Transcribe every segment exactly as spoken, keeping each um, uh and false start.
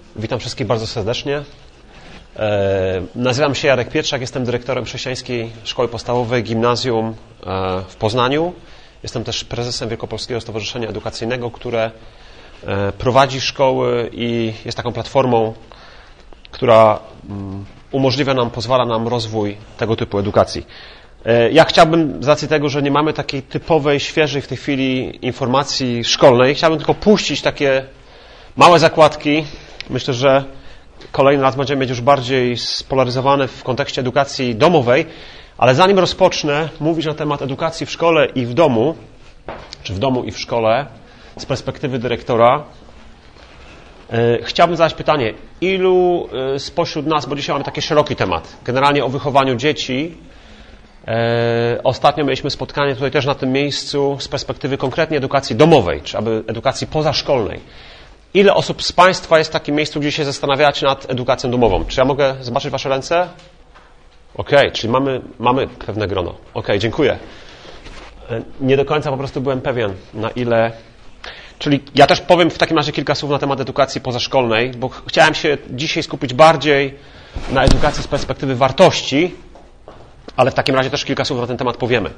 Witam wszystkich bardzo serdecznie. Nazywam się Jarek Pietrzak, jestem dyrektorem Chrześcijańskiej Szkoły Podstawowej Gimnazjum w Poznaniu. Jestem też prezesem Wielkopolskiego Stowarzyszenia Edukacyjnego, które prowadzi szkoły i jest taką platformą, która umożliwia nam, pozwala nam rozwój tego typu edukacji. Ja chciałbym, z racji tego, że nie mamy takiej typowej, świeżej w tej chwili informacji szkolnej, chciałbym tylko puścić takie małe zakładki. Myślę, że kolejny raz będziemy mieć już bardziej spolaryzowane w kontekście edukacji domowej, ale zanim rozpocznę mówić na temat edukacji w szkole i w domu, czy w domu i w szkole, z perspektywy dyrektora, chciałbym zadać pytanie, ilu spośród nas, bo dzisiaj mamy taki szeroki temat, generalnie o wychowaniu dzieci. Ostatnio mieliśmy spotkanie tutaj też na tym miejscu z perspektywy konkretnie edukacji domowej, czy aby edukacji pozaszkolnej. Ile osób z Państwa jest w takim miejscu, gdzie się zastanawiacie nad edukacją domową? Czy ja mogę zobaczyć Wasze ręce? Okej, okay, czyli mamy, mamy pewne grono. Okej, okay, dziękuję. Nie do końca po prostu byłem pewien, na ile... Czyli ja też powiem w takim razie kilka słów na temat edukacji pozaszkolnej, bo chciałem się dzisiaj skupić bardziej na edukacji z perspektywy wartości, ale w takim razie też kilka słów na ten temat powiemy.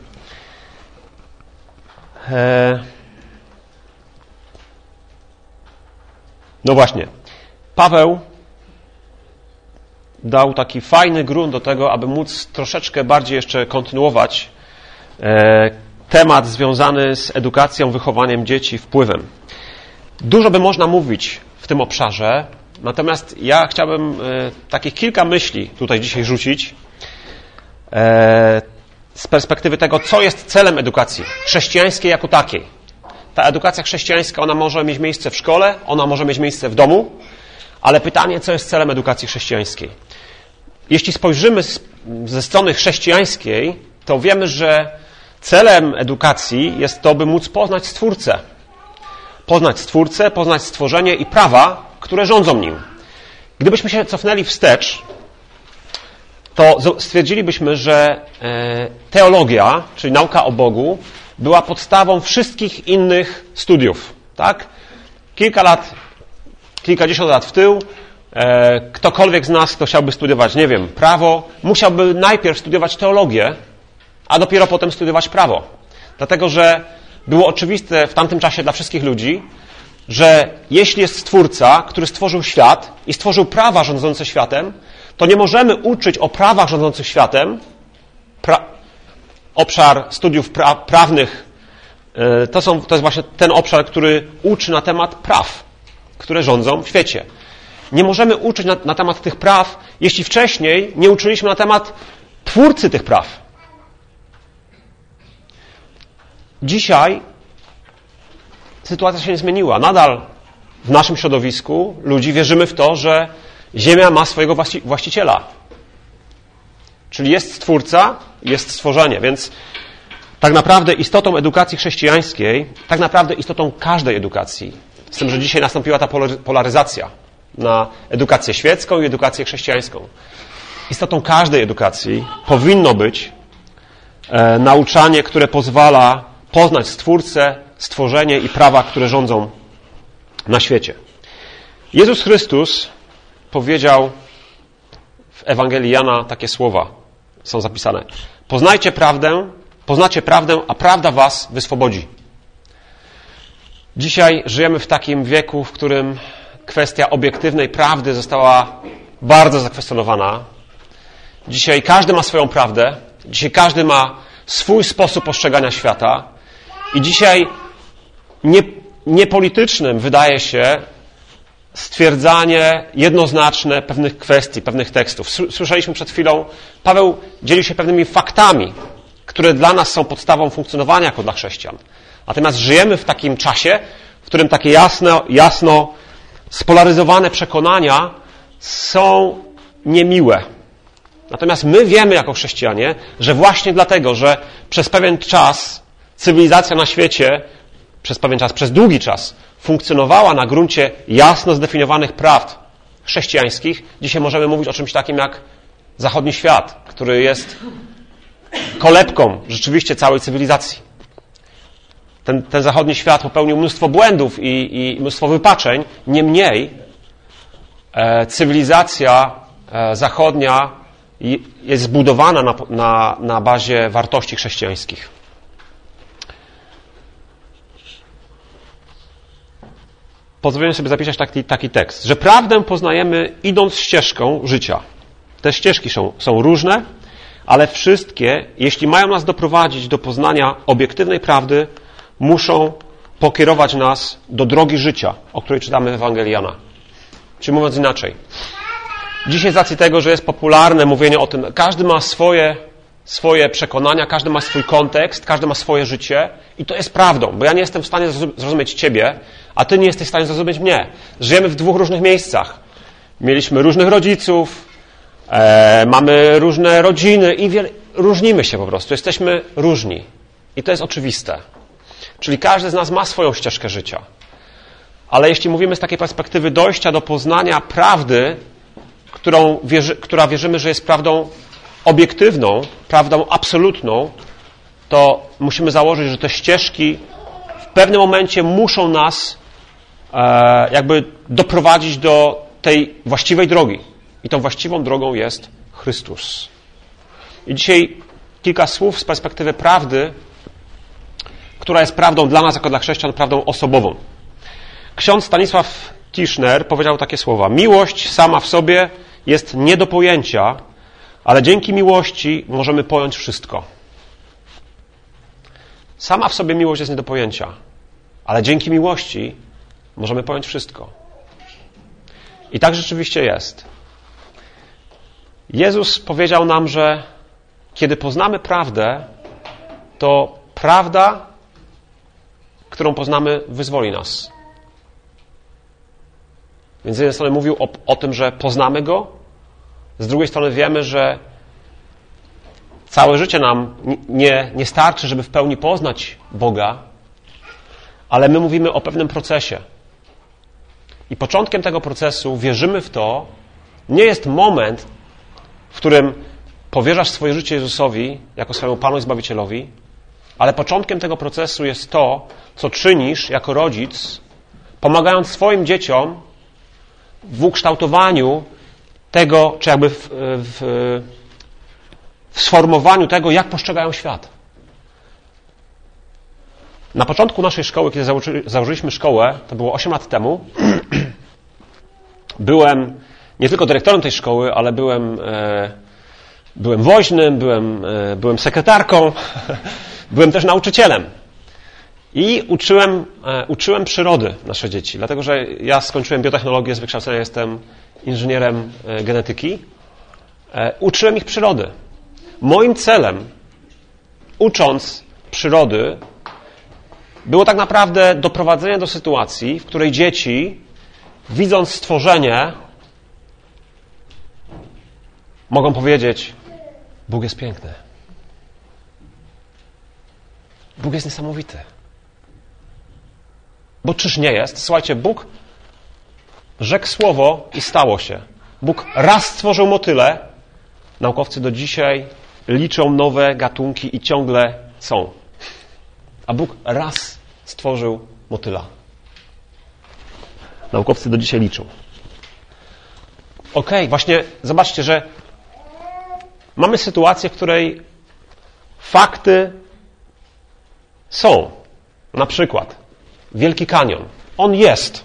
Eee... No właśnie, Paweł dał taki fajny grunt do tego, aby móc troszeczkę bardziej jeszcze kontynuować e, temat związany z edukacją, wychowaniem dzieci, wpływem. Dużo by można mówić w tym obszarze, natomiast ja chciałbym e, takich kilka myśli tutaj dzisiaj rzucić e, z perspektywy tego, co jest celem edukacji chrześcijańskiej jako takiej. Ta edukacja chrześcijańska, ona może mieć miejsce w szkole, ona może mieć miejsce w domu, ale pytanie, co jest celem edukacji chrześcijańskiej? Jeśli spojrzymy z, ze strony chrześcijańskiej, to wiemy, że celem edukacji jest to, by móc poznać Stwórcę. Poznać Stwórcę, poznać stworzenie i prawa, które rządzą nim. Gdybyśmy się cofnęli wstecz, to stwierdzilibyśmy, że teologia, czyli nauka o Bogu, była podstawą wszystkich innych studiów. Tak? Kilka lat, kilkadziesiąt lat w tył, e, ktokolwiek z nas, kto chciałby studiować, nie wiem, prawo, musiałby najpierw studiować teologię, a dopiero potem studiować prawo. Dlatego, że było oczywiste w tamtym czasie dla wszystkich ludzi, że jeśli jest Stwórca, który stworzył świat i stworzył prawa rządzące światem, to nie możemy uczyć o prawach rządzących światem. Pra- Obszar studiów pra- prawnych to, są, to jest właśnie ten obszar, który uczy na temat praw, które rządzą w świecie. Nie możemy uczyć na, na temat tych praw, jeśli wcześniej nie uczyliśmy na temat twórcy tych praw. Dzisiaj sytuacja się nie zmieniła. Nadal w naszym środowisku ludzi wierzymy w to, że Ziemia ma swojego właści- właściciela. Czyli jest Stwórca, jest stworzenie, więc tak naprawdę istotą edukacji chrześcijańskiej, tak naprawdę istotą każdej edukacji, z tym, że dzisiaj nastąpiła ta polaryzacja na edukację świecką i edukację chrześcijańską. Istotą każdej edukacji powinno być e, nauczanie, które pozwala poznać Stwórcę, stworzenie i prawa, które rządzą na świecie. Jezus Chrystus powiedział w Ewangelii Jana takie słowa, są zapisane. Poznajcie prawdę, poznacie prawdę, a prawda was wyswobodzi. Dzisiaj żyjemy w takim wieku, w którym kwestia obiektywnej prawdy została bardzo zakwestionowana. Dzisiaj każdy ma swoją prawdę, dzisiaj każdy ma swój sposób postrzegania świata i dzisiaj nie, niepolitycznym wydaje się stwierdzanie jednoznaczne pewnych kwestii, pewnych tekstów. Słyszeliśmy przed chwilą, Paweł dzieli się pewnymi faktami, które dla nas są podstawą funkcjonowania jako dla chrześcijan. Natomiast żyjemy w takim czasie, w którym takie jasno, jasno spolaryzowane przekonania są niemiłe. Natomiast my wiemy jako chrześcijanie, że właśnie dlatego, że przez pewien czas cywilizacja na świecie, przez pewien czas, przez długi czas funkcjonowała na gruncie jasno zdefiniowanych prawd chrześcijańskich, dzisiaj możemy mówić o czymś takim jak zachodni świat, który jest kolebką rzeczywiście całej cywilizacji. Ten, ten zachodni świat popełnił mnóstwo błędów i, i mnóstwo wypaczeń, niemniej e, cywilizacja e, zachodnia jest zbudowana na, na, na bazie wartości chrześcijańskich. Pozwolę sobie zapisać taki, taki tekst, że prawdę poznajemy idąc ścieżką życia. Te ścieżki są, są różne, ale wszystkie, jeśli mają nas doprowadzić do poznania obiektywnej prawdy, muszą pokierować nas do drogi życia, o której czytamy w Ewangelii Jana. Czy mówiąc inaczej, dzisiaj z racji tego, że jest popularne mówienie o tym, każdy ma swoje, swoje przekonania, każdy ma swój kontekst, każdy ma swoje życie i to jest prawdą, bo ja nie jestem w stanie zrozumieć Ciebie, a Ty nie jesteś w stanie zrozumieć mnie. Żyjemy w dwóch różnych miejscach. Mieliśmy różnych rodziców, e, mamy różne rodziny i wiele, różnimy się po prostu. Jesteśmy różni. I to jest oczywiste. Czyli każdy z nas ma swoją ścieżkę życia. Ale jeśli mówimy z takiej perspektywy dojścia do poznania prawdy, którą wierzy, która wierzymy, że jest prawdą obiektywną, prawdą absolutną, to musimy założyć, że te ścieżki w pewnym momencie muszą nas e, jakby doprowadzić do tej właściwej drogi. I tą właściwą drogą jest Chrystus. I dzisiaj kilka słów z perspektywy prawdy, która jest prawdą dla nas, jako dla chrześcijan, prawdą osobową. Ksiądz Stanisław Tischner powiedział takie słowa. Miłość sama w sobie jest nie do pojęcia, ale dzięki miłości możemy pojąć wszystko. Sama w sobie miłość jest nie do pojęcia, ale dzięki miłości możemy pojąć wszystko. I tak rzeczywiście jest. Jezus powiedział nam, że kiedy poznamy prawdę, to prawda, którą poznamy, wyzwoli nas. Więc z jednej strony mówił o, o tym, że poznamy Go, z drugiej strony wiemy, że całe życie nam nie, nie starczy, żeby w pełni poznać Boga, ale my mówimy o pewnym procesie. I początkiem tego procesu, wierzymy w to, nie jest moment, w którym powierzasz swoje życie Jezusowi jako swojemu Panu i Zbawicielowi, ale początkiem tego procesu jest to, co czynisz jako rodzic, pomagając swoim dzieciom w ukształtowaniu tego, czy jakby w, w, w sformowaniu tego, jak postrzegają świat. Na początku naszej szkoły, kiedy założy, założyliśmy szkołę, to było osiem lat temu, byłem nie tylko dyrektorem tej szkoły, ale byłem, e, byłem woźnym, byłem, e, byłem sekretarką, byłem też nauczycielem. I uczyłem, e, uczyłem przyrody nasze dzieci, dlatego że ja skończyłem biotechnologię, z wykształcenia jestem inżynierem e, genetyki. E, uczyłem ich przyrody. Moim celem, ucząc przyrody, było tak naprawdę doprowadzenie do sytuacji, w której dzieci, widząc stworzenie, mogą powiedzieć: Bóg jest piękny. Bóg jest niesamowity. Bo czyż nie jest? Słuchajcie, Bóg rzekł słowo i stało się. Bóg raz stworzył motyle. Naukowcy do dzisiaj liczą nowe gatunki i ciągle są. A Bóg raz stworzył motyla. Naukowcy do dzisiaj liczą. Okej, okay, właśnie zobaczcie, że mamy sytuację, w której fakty są. Na przykład Wielki Kanion. On jest.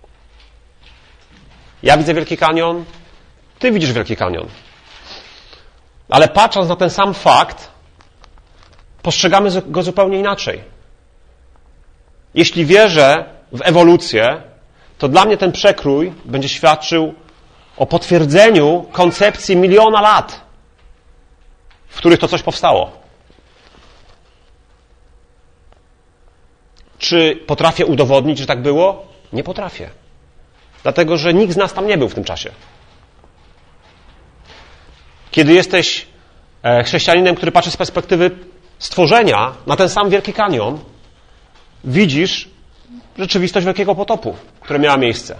Ja widzę Wielki Kanion, ty widzisz Wielki Kanion. Ale patrząc na ten sam fakt, postrzegamy go zupełnie inaczej. Jeśli wierzę w ewolucję, to dla mnie ten przekrój będzie świadczył o potwierdzeniu koncepcji miliona lat, w których to coś powstało. Czy potrafię udowodnić, że tak było? Nie potrafię. Dlatego, że nikt z nas tam nie był w tym czasie. Kiedy jesteś chrześcijaninem, który patrzy z perspektywy stworzenia na ten sam Wielki Kanion, widzisz rzeczywistość Wielkiego Potopu, które miała miejsce.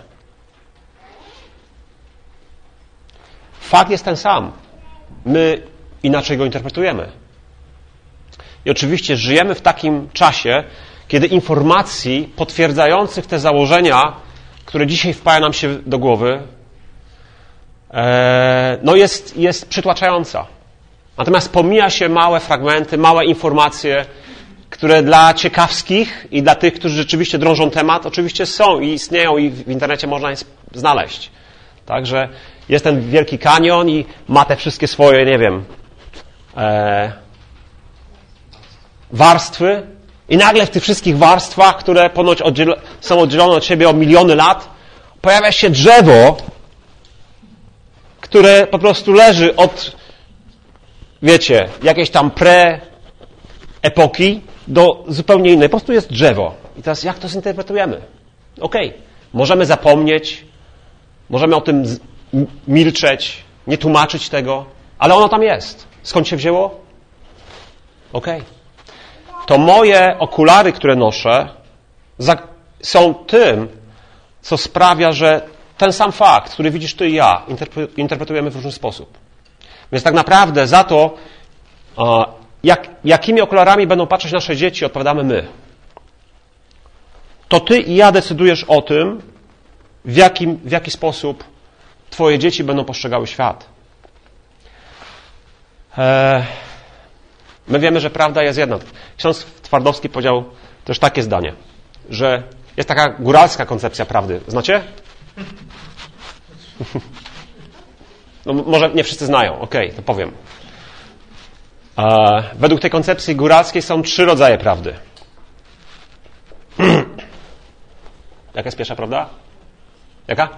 Fakt jest ten sam. My inaczej go interpretujemy. I oczywiście żyjemy w takim czasie, kiedy informacji potwierdzających te założenia, które dzisiaj wpaja nam się do głowy, no jest, jest przytłaczająca. Natomiast pomija się małe fragmenty, małe informacje, które dla ciekawskich i dla tych, którzy rzeczywiście drążą temat, oczywiście są i istnieją i w internecie można je znaleźć. Także jest ten wielki kanion i ma te wszystkie swoje, nie wiem, e, warstwy i nagle w tych wszystkich warstwach, które ponoć oddziel- są oddzielone od siebie o miliony lat, pojawia się drzewo, które po prostu leży od, wiecie, jakiejś tam pre-epoki do zupełnie innej. Po prostu jest drzewo. I teraz jak to zinterpretujemy? Okej, okay. Możemy zapomnieć, możemy o tym z- milczeć, nie tłumaczyć tego, ale ono tam jest. Skąd się wzięło? Okej. Okay. To moje okulary, które noszę, za- są tym, co sprawia, że ten sam fakt, który widzisz ty i ja, interpre- interpretujemy w różny sposób. Więc tak naprawdę za to, jak, jakimi okularami będą patrzeć nasze dzieci, odpowiadamy my. To ty i ja decydujesz o tym, w, jakim, w jaki sposób twoje dzieci będą postrzegały świat. Eee, my wiemy, że prawda jest jedna. Ksiądz Twardowski powiedział też takie zdanie, że jest taka góralska koncepcja prawdy. Znacie? No, może nie wszyscy znają. Okej, okay, to powiem. E, według tej koncepcji góralskiej są trzy rodzaje prawdy. Jaka jest pierwsza prawda? Jaka?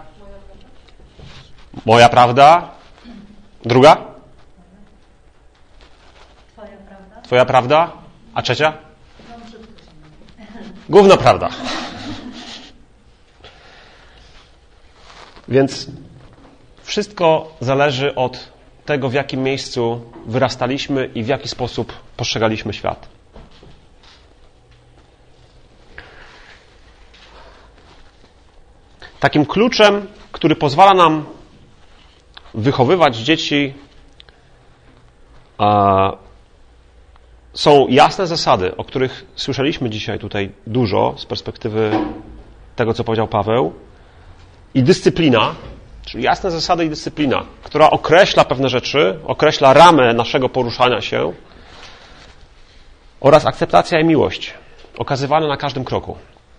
Moja prawda. Druga? Twoja prawda. Twoja prawda. A trzecia? Gówno prawda. Więc wszystko zależy od tego, w jakim miejscu wyrastaliśmy i w jaki sposób postrzegaliśmy świat. Takim kluczem, który pozwala nam wychowywać dzieci, a, są jasne zasady, o których słyszeliśmy dzisiaj tutaj dużo z perspektywy tego, co powiedział Paweł, i dyscyplina, czyli jasne zasady i dyscyplina, która określa pewne rzeczy, określa ramę naszego poruszania się, oraz akceptacja i miłość okazywane na każdym kroku.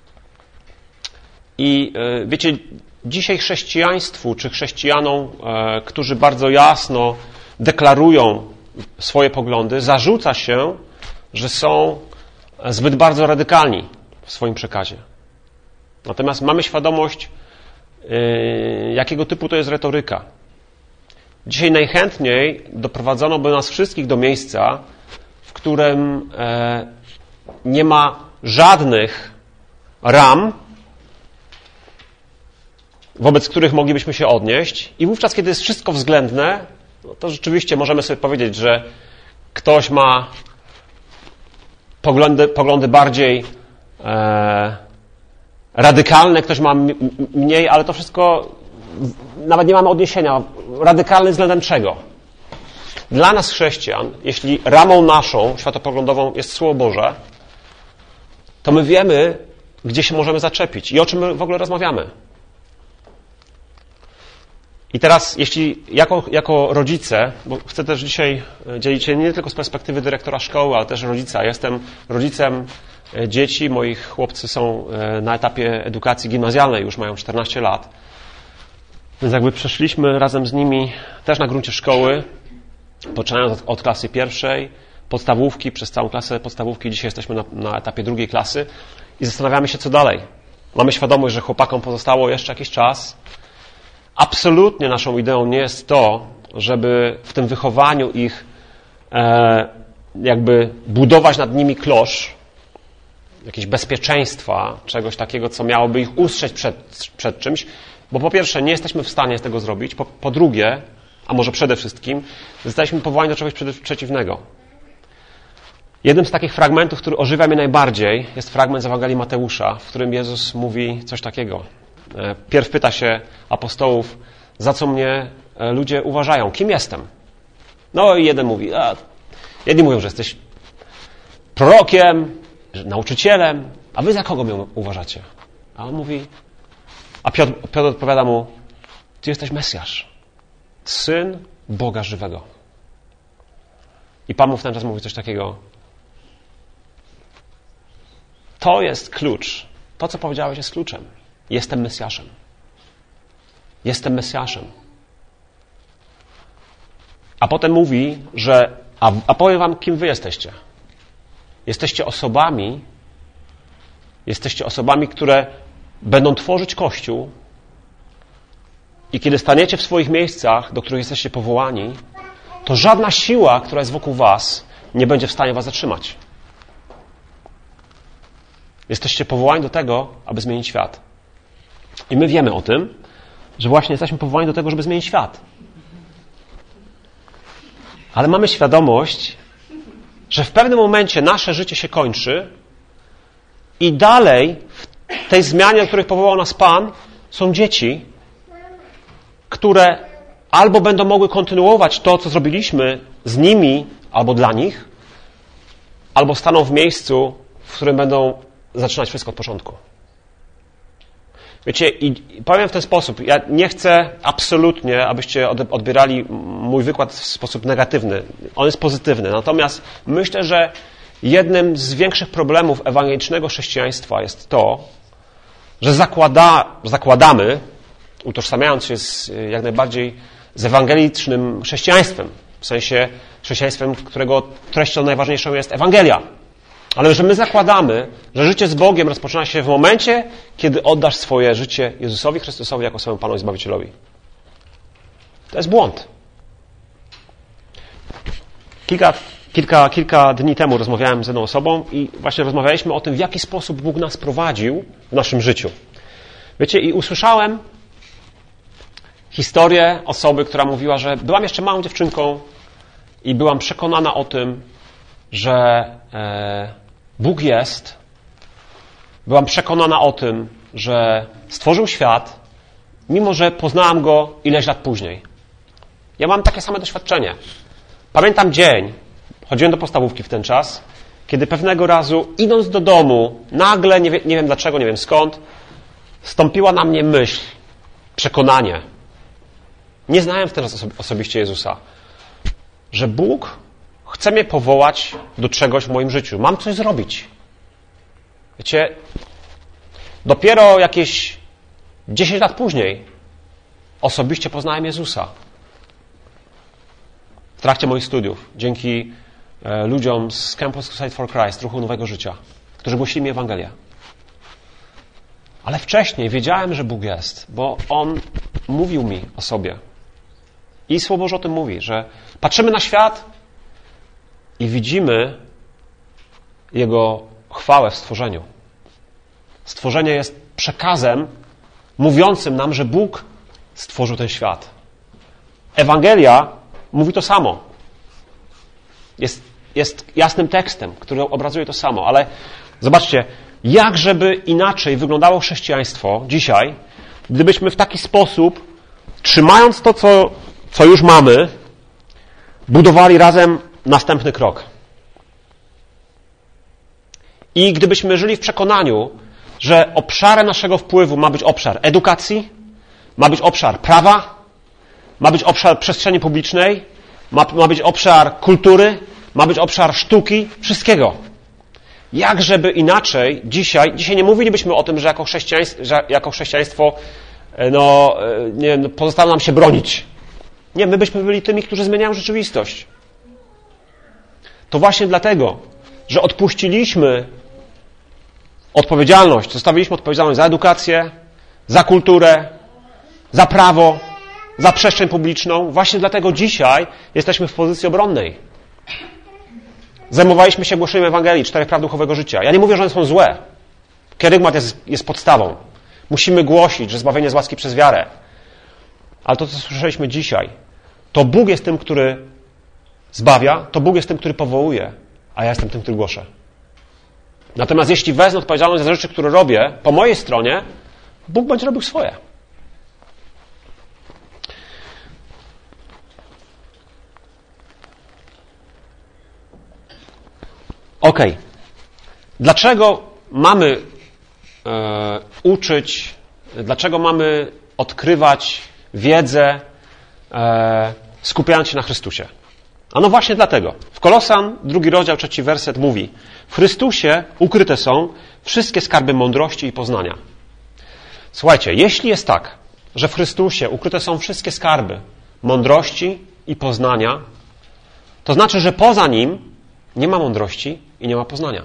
I wiecie, dzisiaj chrześcijaństwu, czy chrześcijanom, którzy bardzo jasno deklarują swoje poglądy, zarzuca się, że są zbyt bardzo radykalni w swoim przekazie. Natomiast mamy świadomość, jakiego typu to jest retoryka. Dzisiaj najchętniej doprowadzono by nas wszystkich do miejsca, w którym nie ma żadnych ram, wobec których moglibyśmy się odnieść, i wówczas, kiedy jest wszystko względne, no to rzeczywiście możemy sobie powiedzieć, że ktoś ma poglądy, poglądy bardziej e, radykalne, ktoś ma mniej, ale to wszystko nawet nie mamy odniesienia. Radykalny względem czego? Dla nas chrześcijan, jeśli ramą naszą światopoglądową jest Słowo Boże, to my wiemy, gdzie się możemy zaczepić i o czym my w ogóle rozmawiamy. I teraz, jeśli jako, jako rodzice, bo chcę też dzisiaj dzielić się nie tylko z perspektywy dyrektora szkoły, ale też rodzica. Jestem rodzicem dzieci, moi chłopcy są na etapie edukacji gimnazjalnej, już mają czternaście lat. Więc jakby przeszliśmy razem z nimi też na gruncie szkoły, poczynając od, od klasy pierwszej, podstawówki, przez całą klasę podstawówki. Dzisiaj jesteśmy na, na etapie drugiej klasy i zastanawiamy się, co dalej. Mamy świadomość, że chłopakom pozostało jeszcze jakiś czas. Absolutnie naszą ideą nie jest to, żeby w tym wychowaniu ich e, jakby budować nad nimi klosz, jakieś bezpieczeństwa, czegoś takiego, co miałoby ich ustrzec przed, przed czymś, bo po pierwsze nie jesteśmy w stanie tego zrobić, po, po drugie, a może przede wszystkim, zostaliśmy powołani do czegoś przeciwnego. Jednym z takich fragmentów, który ożywia mnie najbardziej, jest fragment z Ewangelii Mateusza, w którym Jezus mówi coś takiego. Pierw pyta się apostołów, za co mnie ludzie uważają, kim jestem? No i jeden mówi, a, jedni mówią, że jesteś prorokiem, że nauczycielem, a wy za kogo mnie uważacie? A on mówi, a Piotr, Piotr odpowiada mu, ty jesteś Mesjasz. Syn Boga żywego. I Pan mu w ten czas mówi coś takiego. To jest klucz. To, co powiedziałeś, jest kluczem. Jestem Mesjaszem. Jestem Mesjaszem. A potem mówi, że a, a powiem wam, kim wy jesteście. Jesteście osobami, jesteście osobami, które będą tworzyć Kościół i kiedy staniecie w swoich miejscach, do których jesteście powołani, to żadna siła, która jest wokół was, nie będzie w stanie was zatrzymać. Jesteście powołani do tego, aby zmienić świat. I my wiemy o tym, że właśnie jesteśmy powołani do tego, żeby zmienić świat. Ale mamy świadomość, że w pewnym momencie nasze życie się kończy i dalej w tej zmianie, do której powołał nas Pan, są dzieci, które albo będą mogły kontynuować to, co zrobiliśmy z nimi, albo dla nich, albo staną w miejscu, w którym będą zaczynać wszystko od początku. Wiecie, i powiem w ten sposób, ja nie chcę absolutnie, abyście odbierali mój wykład w sposób negatywny. On jest pozytywny. Natomiast myślę, że jednym z większych problemów ewangelicznego chrześcijaństwa jest to, że zakłada, zakładamy, utożsamiając się z, jak najbardziej z ewangelicznym chrześcijaństwem, w sensie chrześcijaństwem, którego treścią najważniejszą jest Ewangelia. Ale że my zakładamy, że życie z Bogiem rozpoczyna się w momencie, kiedy oddasz swoje życie Jezusowi Chrystusowi jako swojemu Panu i Zbawicielowi. To jest błąd. Kilka, kilka, kilka dni temu rozmawiałem z jedną osobą i właśnie rozmawialiśmy o tym, w jaki sposób Bóg nas prowadził w naszym życiu. Wiecie, i usłyszałem historię osoby, która mówiła, że byłam jeszcze małą dziewczynką i byłam przekonana o tym, że e, Bóg jest. Byłam przekonana o tym, że stworzył świat, mimo że poznałam Go ileś lat później. Ja mam takie same doświadczenie. Pamiętam dzień, chodziłem do podstawówki w ten czas, kiedy pewnego razu, idąc do domu, nagle, nie, wie, nie wiem dlaczego, nie wiem skąd, stąpiła na mnie myśl, przekonanie. Nie znałem wtedy osobiście Jezusa, że Bóg chce mnie powołać do czegoś w moim życiu. Mam coś zrobić. Wiecie, dopiero jakieś dziesięć lat później osobiście poznałem Jezusa. W trakcie moich studiów. Dzięki e, ludziom z Campus Crusade for Christ, Ruchu Nowego Życia, którzy głosili mi Ewangelię. Ale wcześniej wiedziałem, że Bóg jest, bo On mówił mi o sobie. I Słowo Boże o tym mówi, że patrzymy na świat i widzimy Jego chwałę w stworzeniu. Stworzenie jest przekazem mówiącym nam, że Bóg stworzył ten świat. Ewangelia mówi to samo. Jest, jest jasnym tekstem, który obrazuje to samo. Ale zobaczcie, jak żeby inaczej wyglądało chrześcijaństwo dzisiaj, gdybyśmy w taki sposób, trzymając to, co, co już mamy, budowali razem następny krok. I gdybyśmy żyli w przekonaniu, że obszarem naszego wpływu ma być obszar edukacji, ma być obszar prawa, ma być obszar przestrzeni publicznej, ma, ma być obszar kultury, ma być obszar sztuki, wszystkiego. Jak żeby inaczej dzisiaj, dzisiaj nie mówilibyśmy o tym, że jako chrześcijaństwo, że jako chrześcijaństwo no, nie wiem, pozostało nam się bronić. Nie, my byśmy byli tymi, którzy zmieniają rzeczywistość. To właśnie dlatego, że odpuściliśmy odpowiedzialność, zostawiliśmy odpowiedzialność za edukację, za kulturę, za prawo, za przestrzeń publiczną. Właśnie dlatego dzisiaj jesteśmy w pozycji obronnej. Zajmowaliśmy się głoszeniem Ewangelii, czterech praw duchowego życia. Ja nie mówię, że one są złe. Kerygmat jest, jest podstawą. Musimy głosić, że zbawienie z łaski przez wiarę. Ale to, co słyszeliśmy dzisiaj, to Bóg jest tym, który zbawia, to Bóg jest tym, który powołuje, a ja jestem tym, który głoszę. Natomiast jeśli wezmę odpowiedzialność za rzeczy, które robię po mojej stronie, Bóg będzie robił swoje. Okej. Okay. Dlaczego mamy e, uczyć, dlaczego mamy odkrywać wiedzę e, skupiając się na Chrystusie. A no właśnie dlatego. W Kolosan, drugi rozdział, trzeci werset mówi: w Chrystusie ukryte są wszystkie skarby mądrości i poznania. Słuchajcie, jeśli jest tak, że w Chrystusie ukryte są wszystkie skarby mądrości i poznania, to znaczy, że poza Nim nie ma mądrości i nie ma poznania.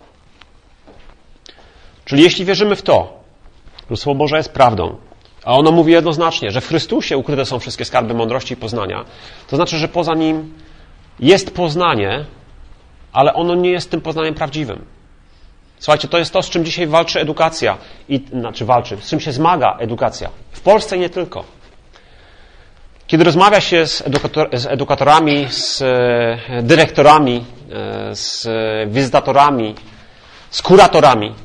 Czyli jeśli wierzymy w to, że Słowo Boże jest prawdą, a ono mówi jednoznacznie, że w Chrystusie ukryte są wszystkie skarby mądrości i poznania, to znaczy, że poza Nim jest poznanie, ale ono nie jest tym poznaniem prawdziwym. Słuchajcie, to jest to, z czym dzisiaj walczy edukacja. I, znaczy walczy, z czym się zmaga edukacja. W Polsce i nie tylko. Kiedy rozmawia się z, edukator, z edukatorami, z e, dyrektorami, e, z wizytatorami, z kuratorami,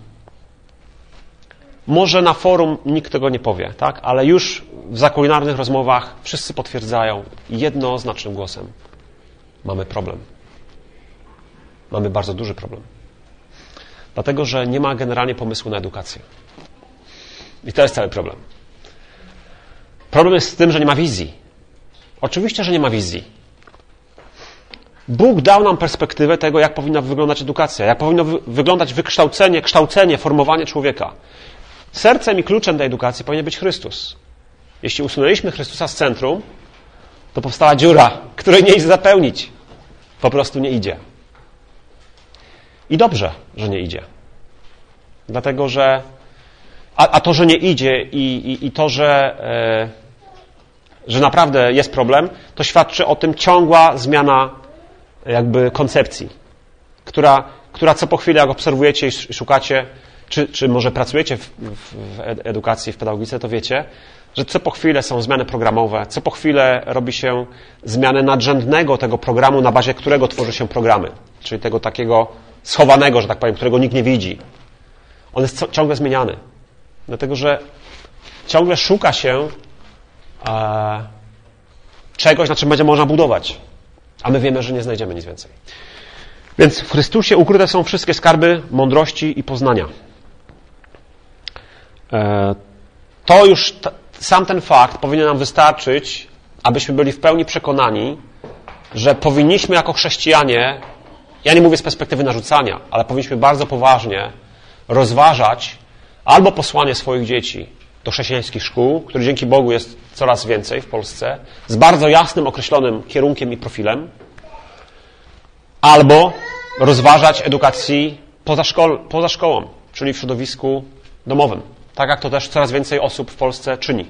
może na forum nikt tego nie powie, tak? Ale już w zakulinarnych rozmowach wszyscy potwierdzają jednoznacznym głosem: mamy problem. Mamy bardzo duży problem. Dlatego, że nie ma generalnie pomysłu na edukację. I to jest cały problem. Problem jest z tym, że nie ma wizji. Oczywiście, że nie ma wizji. Bóg dał nam perspektywę tego, jak powinna wyglądać edukacja, jak powinno wy- wyglądać wykształcenie, kształcenie, formowanie człowieka. Sercem i kluczem tej edukacji powinien być Chrystus. Jeśli usunęliśmy Chrystusa z centrum, to powstała dziura, której nie idzie zapełnić. Po prostu nie idzie. I dobrze, że nie idzie. Dlatego, że a, a to, że nie idzie i, i, i to, że, e, że naprawdę jest problem, to świadczy o tym ciągła zmiana jakby koncepcji, która, która co po chwili, jak obserwujecie i szukacie, czy, czy może pracujecie w, w edukacji, w pedagogice, to wiecie, że co po chwilę są zmiany programowe, co po chwilę robi się zmianę nadrzędnego tego programu, na bazie którego tworzy się programy, czyli tego takiego schowanego, że tak powiem, którego nikt nie widzi. On jest ciągle zmieniany. Dlatego, że ciągle szuka się e, czegoś, na czym będzie można budować. A my wiemy, że nie znajdziemy nic więcej. Więc w Chrystusie ukryte są wszystkie skarby mądrości i poznania. E, to już t- sam ten fakt powinien nam wystarczyć, abyśmy byli w pełni przekonani, że powinniśmy jako chrześcijanie, ja nie mówię z perspektywy narzucania, ale powinniśmy bardzo poważnie rozważać albo posłanie swoich dzieci do chrześcijańskich szkół, których dzięki Bogu jest coraz więcej w Polsce, z bardzo jasnym, określonym kierunkiem i profilem, albo rozważać edukacji poza, szkoł, poza szkołą, czyli w środowisku domowym. Tak jak to też coraz więcej osób w Polsce czyni.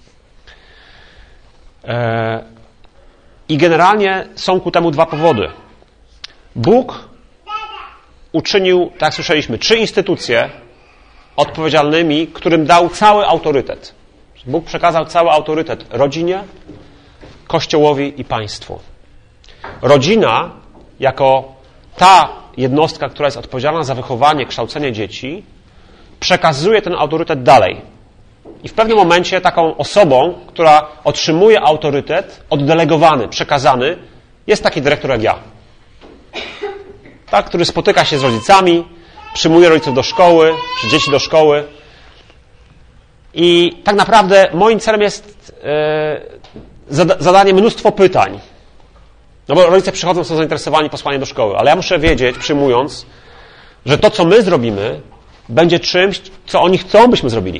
I generalnie są ku temu dwa powody. Bóg uczynił, tak jak słyszeliśmy, trzy instytucje odpowiedzialnymi, którym dał cały autorytet. Bóg przekazał cały autorytet rodzinie, Kościołowi i państwu. Rodzina, jako ta jednostka, która jest odpowiedzialna za wychowanie, kształcenie dzieci, przekazuje ten autorytet dalej. I w pewnym momencie taką osobą, która otrzymuje autorytet, oddelegowany, przekazany, jest taki dyrektor jak ja. Tak, który spotyka się z rodzicami, przyjmuje rodziców do szkoły, czy dzieci do szkoły. I tak naprawdę moim celem jest e, zadanie mnóstwo pytań. No bo rodzice przychodzą, są zainteresowani posłaniem do szkoły, ale ja muszę wiedzieć, przyjmując, że to, co my zrobimy, będzie czymś, co oni chcą, byśmy zrobili.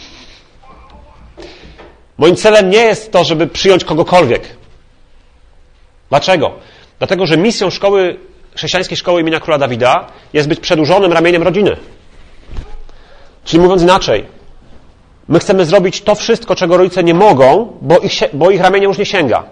Moim celem nie jest to, żeby przyjąć kogokolwiek. Dlaczego? Dlatego, że misją szkoły, chrześcijańskiej szkoły imienia Króla Dawida jest być przedłużonym ramieniem rodziny. Czyli mówiąc inaczej, my chcemy zrobić to wszystko, czego rodzice nie mogą, bo ich, bo ich ramienie już nie sięga.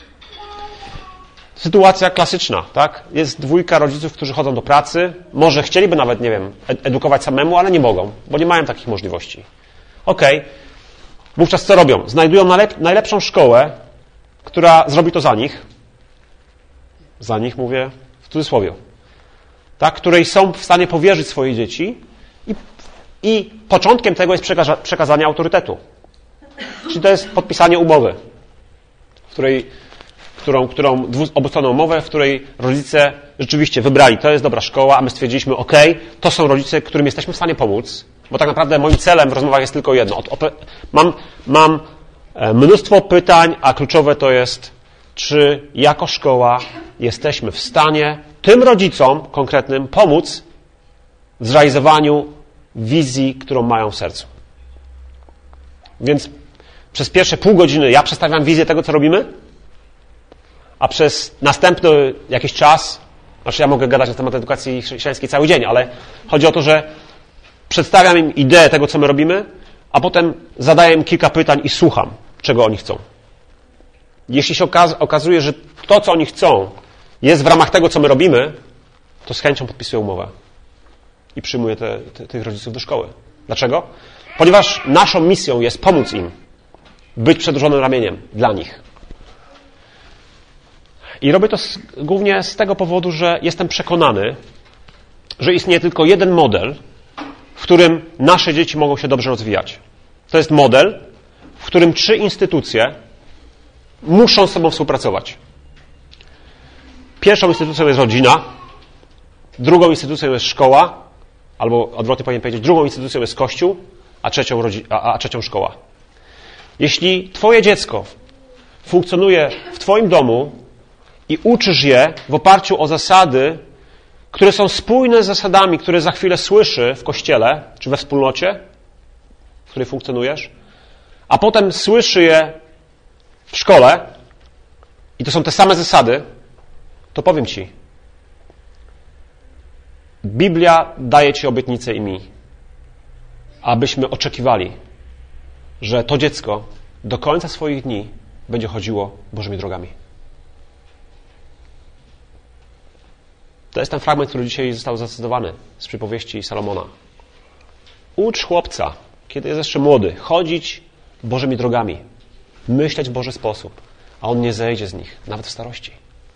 Sytuacja klasyczna, tak? Jest dwójka rodziców, którzy chodzą do pracy, może chcieliby nawet, nie wiem, edukować samemu, ale nie mogą, bo nie mają takich możliwości. Okej. Okay. Wówczas co robią? Znajdują najlep- najlepszą szkołę, która zrobi to za nich. Za nich mówię w cudzysłowie. Tak? Której są w stanie powierzyć swoje dzieci i, i początkiem tego jest przekaza- przekazanie autorytetu. Czyli to jest podpisanie umowy, w której, którą, którą obustronną umowę, w której rodzice rzeczywiście wybrali, to jest dobra szkoła, a my stwierdziliśmy, ok, to są rodzice, którym jesteśmy w stanie pomóc. Bo tak naprawdę moim celem w rozmowach jest tylko jedno. Mam, mam Mnóstwo pytań, a kluczowe to jest, czy jako szkoła jesteśmy w stanie tym rodzicom konkretnym pomóc w zrealizowaniu wizji, którą mają w sercu. Więc przez pierwsze pół godziny ja przedstawiam wizję tego, co robimy, a przez następny jakiś czas, znaczy ja mogę gadać na temat edukacji chrześcijańskiej cały dzień, ale chodzi o to, że przedstawiam im ideę tego, co my robimy, a potem zadaję im kilka pytań i słucham, czego oni chcą. Jeśli się okaz- okazuje, że to, co oni chcą, jest w ramach tego, co my robimy, to z chęcią podpisuję umowę i przyjmuję te, te, tych rodziców do szkoły. Dlaczego? Ponieważ naszą misją jest pomóc im być przedłużonym ramieniem dla nich. I robię to z, głównie z tego powodu, że jestem przekonany, że istnieje tylko jeden model, w którym nasze dzieci mogą się dobrze rozwijać. To jest model, w którym trzy instytucje muszą z sobą współpracować. Pierwszą instytucją jest rodzina, drugą instytucją jest szkoła, albo odwrotnie powinien powiedzieć, drugą instytucją jest Kościół, a trzecią, rodzi- a, a trzecią szkoła. Jeśli twoje dziecko funkcjonuje w twoim domu i uczysz je w oparciu o zasady, które są spójne z zasadami, które za chwilę słyszy w kościele, czy we wspólnocie, w której funkcjonujesz, a potem słyszy je w szkole i to są te same zasady, to powiem ci, Biblia daje ci obietnicę i mi, abyśmy oczekiwali, że to dziecko do końca swoich dni będzie chodziło Bożymi drogami. To jest ten fragment, który dzisiaj został zacytowany z przypowieści Salomona. Ucz chłopca, kiedy jest jeszcze młody, chodzić Bożymi drogami, myśleć w Boży sposób, a on nie zejdzie z nich, nawet w starości.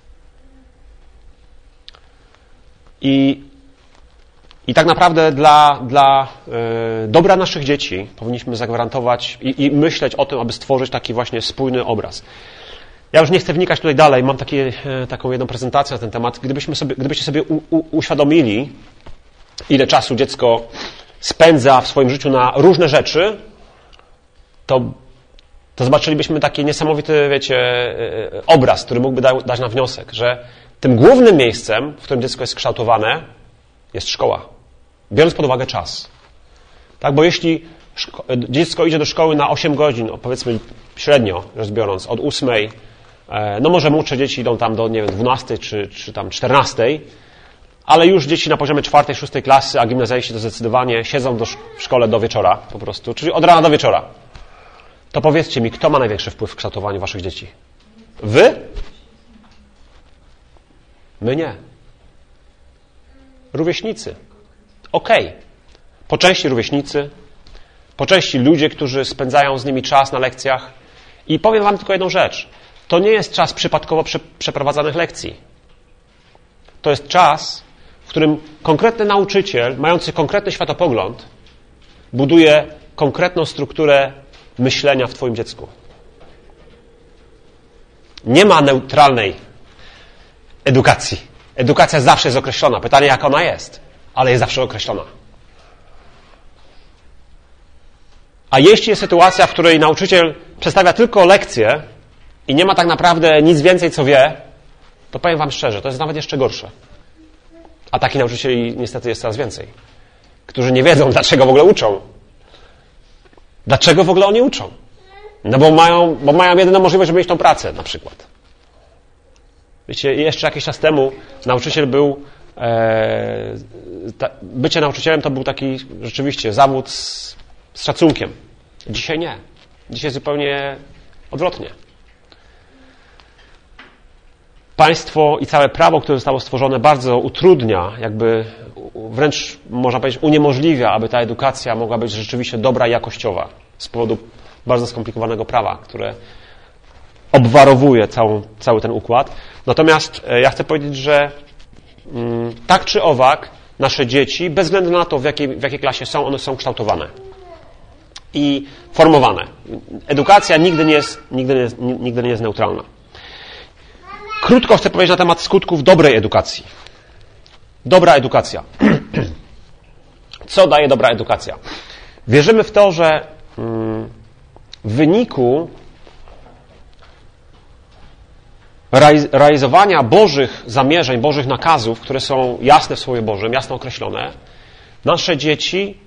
I, i tak naprawdę dla, dla y, dobra naszych dzieci powinniśmy zagwarantować i, i myśleć o tym, aby stworzyć taki właśnie spójny obraz. Ja już nie chcę wnikać tutaj dalej, mam takie, taką jedną prezentację na ten temat. Gdybyśmy sobie, gdybyście sobie u, u, uświadomili, ile czasu dziecko spędza w swoim życiu na różne rzeczy, to, to zobaczylibyśmy taki niesamowity, wiecie, obraz, który mógłby da, dać nam wniosek, że tym głównym miejscem, w którym dziecko jest kształtowane, jest szkoła. Biorąc pod uwagę czas. Tak, bo jeśli szko- dziecko idzie do szkoły na osiem godzin, powiedzmy średnio rzecz biorąc, od ósmej, no może młodsze dzieci idą tam do, nie wiem, dwunastej czy, czy tam czternastej, ale już dzieci na poziomie czwartej, szóstej klasy, a gimnazjaliści to zdecydowanie siedzą do, w szkole do wieczora po prostu, czyli od rana do wieczora. To powiedzcie mi, kto ma największy wpływ w kształtowaniu waszych dzieci? Wy? My nie. Rówieśnicy. Okej. Okay. Po części rówieśnicy, po części ludzie, którzy spędzają z nimi czas na lekcjach. I powiem wam tylko jedną rzecz. To nie jest czas przypadkowo prze, przeprowadzanych lekcji. To jest czas, w którym konkretny nauczyciel, mający konkretny światopogląd, buduje konkretną strukturę myślenia w twoim dziecku. Nie ma neutralnej edukacji. Edukacja zawsze jest określona. Pytanie, jak ona jest, ale jest zawsze określona. A jeśli jest sytuacja, w której nauczyciel przedstawia tylko lekcje i nie ma tak naprawdę nic więcej, co wie, to powiem wam szczerze, to jest nawet jeszcze gorsze. A takich nauczycieli niestety jest coraz więcej, którzy nie wiedzą, dlaczego w ogóle uczą. Dlaczego w ogóle oni uczą? No bo mają, bo mają jedyną możliwość, żeby mieć tą pracę, na przykład. Wiecie, jeszcze jakiś czas temu nauczyciel był, e, ta, bycie nauczycielem to był taki rzeczywiście zawód z, z szacunkiem. Dzisiaj nie. Dzisiaj zupełnie odwrotnie. Państwo i całe prawo, które zostało stworzone, bardzo utrudnia, jakby wręcz można powiedzieć uniemożliwia, aby ta edukacja mogła być rzeczywiście dobra i jakościowa z powodu bardzo skomplikowanego prawa, które obwarowuje całą, cały ten układ. Natomiast ja chcę powiedzieć, że mm, tak czy owak nasze dzieci, bez względu na to, w jakiej, w jakiej klasie są, one są kształtowane i formowane. Edukacja nigdy nie jest, nigdy nie jest, nigdy nie jest neutralna. Krótko chcę powiedzieć na temat skutków dobrej edukacji. Dobra edukacja. Co daje dobra edukacja? Wierzymy w to, że w wyniku realizowania Bożych zamierzeń, Bożych nakazów, które są jasne w Słowie Bożym, jasno określone, nasze dzieci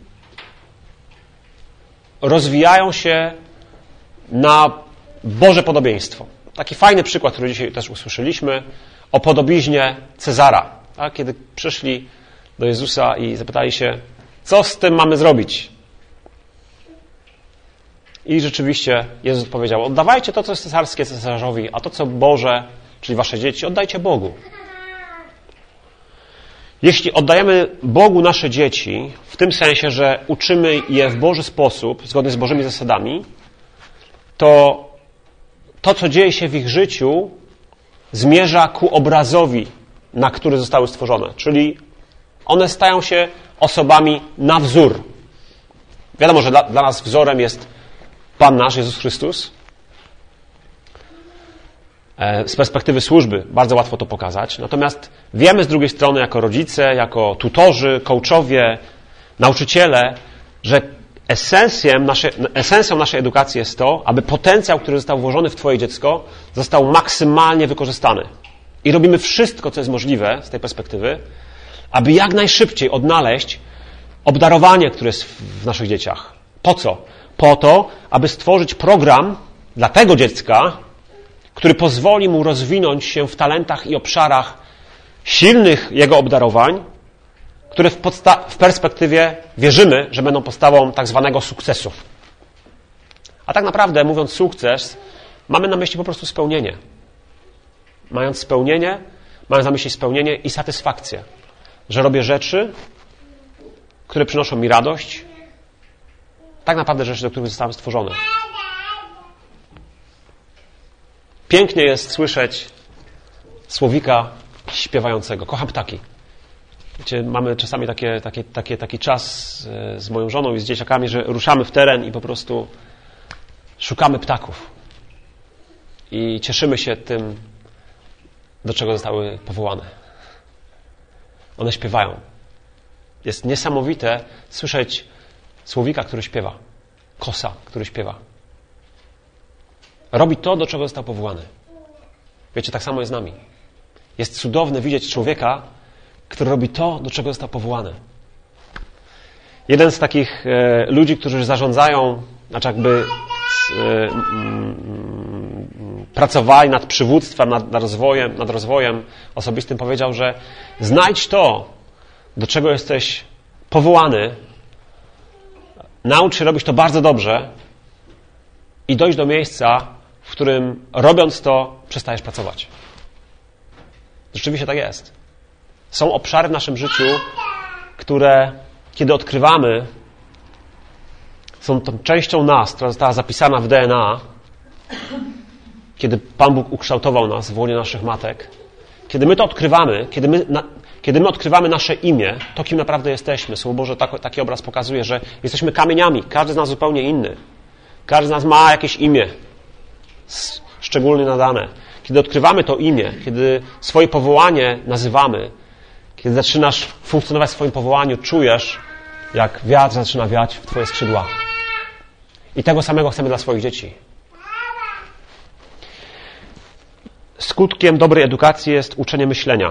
rozwijają się na Boże podobieństwo. Taki fajny przykład, który dzisiaj też usłyszeliśmy, o podobiznie Cezara. Tak? Kiedy przyszli do Jezusa i zapytali się, co z tym mamy zrobić? I rzeczywiście Jezus odpowiedział, oddawajcie to, co jest cesarskie cesarzowi, a to, co Boże, czyli wasze dzieci, oddajcie Bogu. Jeśli oddajemy Bogu nasze dzieci, w tym sensie, że uczymy je w Boży sposób, zgodnie z Bożymi zasadami, to to, co dzieje się w ich życiu, zmierza ku obrazowi, na który zostały stworzone. Czyli one stają się osobami na wzór. Wiadomo, że dla, dla nas wzorem jest Pan nasz, Jezus Chrystus. Z perspektywy służby bardzo łatwo to pokazać. Natomiast wiemy z drugiej strony, jako rodzice, jako tutorzy, coachowie, nauczyciele, że esencją naszej, esencją naszej edukacji jest to, aby potencjał, który został włożony w Twoje dziecko, został maksymalnie wykorzystany. I robimy wszystko, co jest możliwe z tej perspektywy, aby jak najszybciej odnaleźć obdarowanie, które jest w naszych dzieciach. Po co? Po to, aby stworzyć program dla tego dziecka, który pozwoli mu rozwinąć się w talentach i obszarach silnych jego obdarowań, które w, podsta- w perspektywie wierzymy, że będą podstawą tak zwanego sukcesu. A tak naprawdę, mówiąc sukces, mamy na myśli po prostu spełnienie. Mając spełnienie, mając na myśli spełnienie i satysfakcję, że robię rzeczy, które przynoszą mi radość, tak naprawdę rzeczy, do których zostałem stworzony. Pięknie jest słyszeć słowika śpiewającego. Kocham ptaki. Wiecie, mamy czasami takie, takie, takie, taki czas z moją żoną i z dzieciakami, że ruszamy w teren i po prostu szukamy ptaków. I cieszymy się tym, do czego zostały powołane. One śpiewają. Jest niesamowite słyszeć słowika, który śpiewa. Kosa, który śpiewa. Robi to, do czego został powołany. Wiecie, tak samo jest z nami. Jest cudowne widzieć człowieka, który robi to, do czego został powołany. Jeden z takich e, ludzi, którzy zarządzają, znaczy jakby e, mm, pracowali nad przywództwem, nad, nad, rozwojem, nad rozwojem osobistym, powiedział, że znajdź to, do czego jesteś powołany, naucz się robić to bardzo dobrze i dojść do miejsca, w którym robiąc to przestajesz pracować. Rzeczywiście tak jest. Są obszary w naszym życiu, które kiedy odkrywamy, są tą częścią nas, która została zapisana w D N A, kiedy Pan Bóg ukształtował nas w łonie naszych matek. Kiedy my to odkrywamy, kiedy my, na, kiedy my odkrywamy nasze imię, to kim naprawdę jesteśmy. Słowo Boże tak, taki obraz pokazuje, że jesteśmy kamieniami. Każdy z nas zupełnie inny. Każdy z nas ma jakieś imię szczególnie nadane. Kiedy odkrywamy to imię, kiedy swoje powołanie nazywamy, kiedy zaczynasz funkcjonować w swoim powołaniu, czujesz, jak wiatr zaczyna wiać w Twoje skrzydła. I tego samego chcemy dla swoich dzieci. Skutkiem dobrej edukacji jest uczenie myślenia.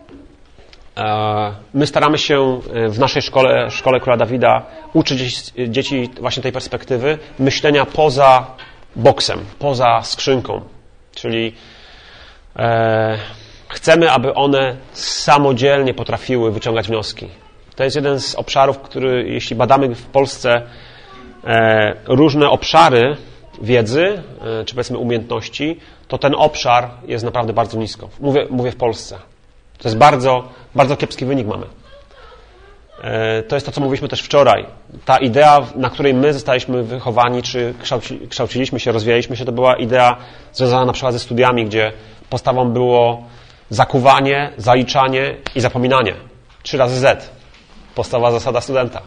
My staramy się w naszej szkole, szkole Króla Dawida, uczyć dzieci właśnie tej perspektywy myślenia poza boksem, poza skrzynką. Czyli e, chcemy, aby one samodzielnie potrafiły wyciągać wnioski. To jest jeden z obszarów, który, jeśli badamy w Polsce e, różne obszary wiedzy, e, czy powiedzmy umiejętności, to ten obszar jest naprawdę bardzo nisko. Mówię, mówię w Polsce. To jest bardzo, bardzo kiepski wynik mamy. E, to jest to, co mówiliśmy też wczoraj. Ta idea, na której my zostaliśmy wychowani, czy kształci, kształciliśmy się, rozwijaliśmy się, to była idea związana na przykład ze studiami, gdzie podstawą było zakuwanie, zaliczanie i zapominanie. Trzy razy Z. Podstawowa zasada studenta.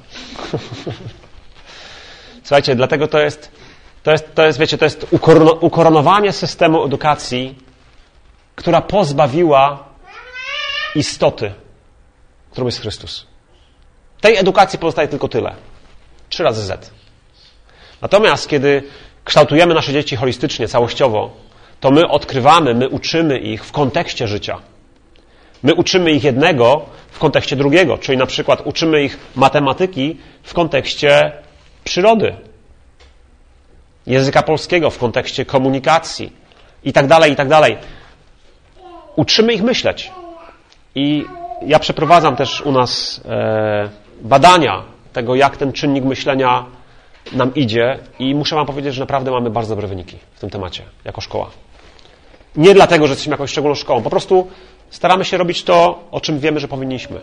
Słuchajcie, dlatego to jest, to jest, to jest wiecie, to jest ukoronowanie systemu edukacji, która pozbawiła istoty, którą jest Chrystus. Tej edukacji pozostaje tylko tyle. Trzy razy Z. Natomiast kiedy kształtujemy nasze dzieci holistycznie, całościowo, to my odkrywamy, my uczymy ich w kontekście życia. My uczymy ich jednego w kontekście drugiego, czyli na przykład uczymy ich matematyki w kontekście przyrody, języka polskiego w kontekście komunikacji i tak dalej, i tak dalej. Uczymy ich myśleć. I ja przeprowadzam też u nas e, badania tego, jak ten czynnik myślenia nam idzie i muszę wam powiedzieć, że naprawdę mamy bardzo dobre wyniki w tym temacie, jako szkoła. Nie dlatego, że jesteśmy jakąś szczególną szkołą, po prostu staramy się robić to, o czym wiemy, że powinniśmy.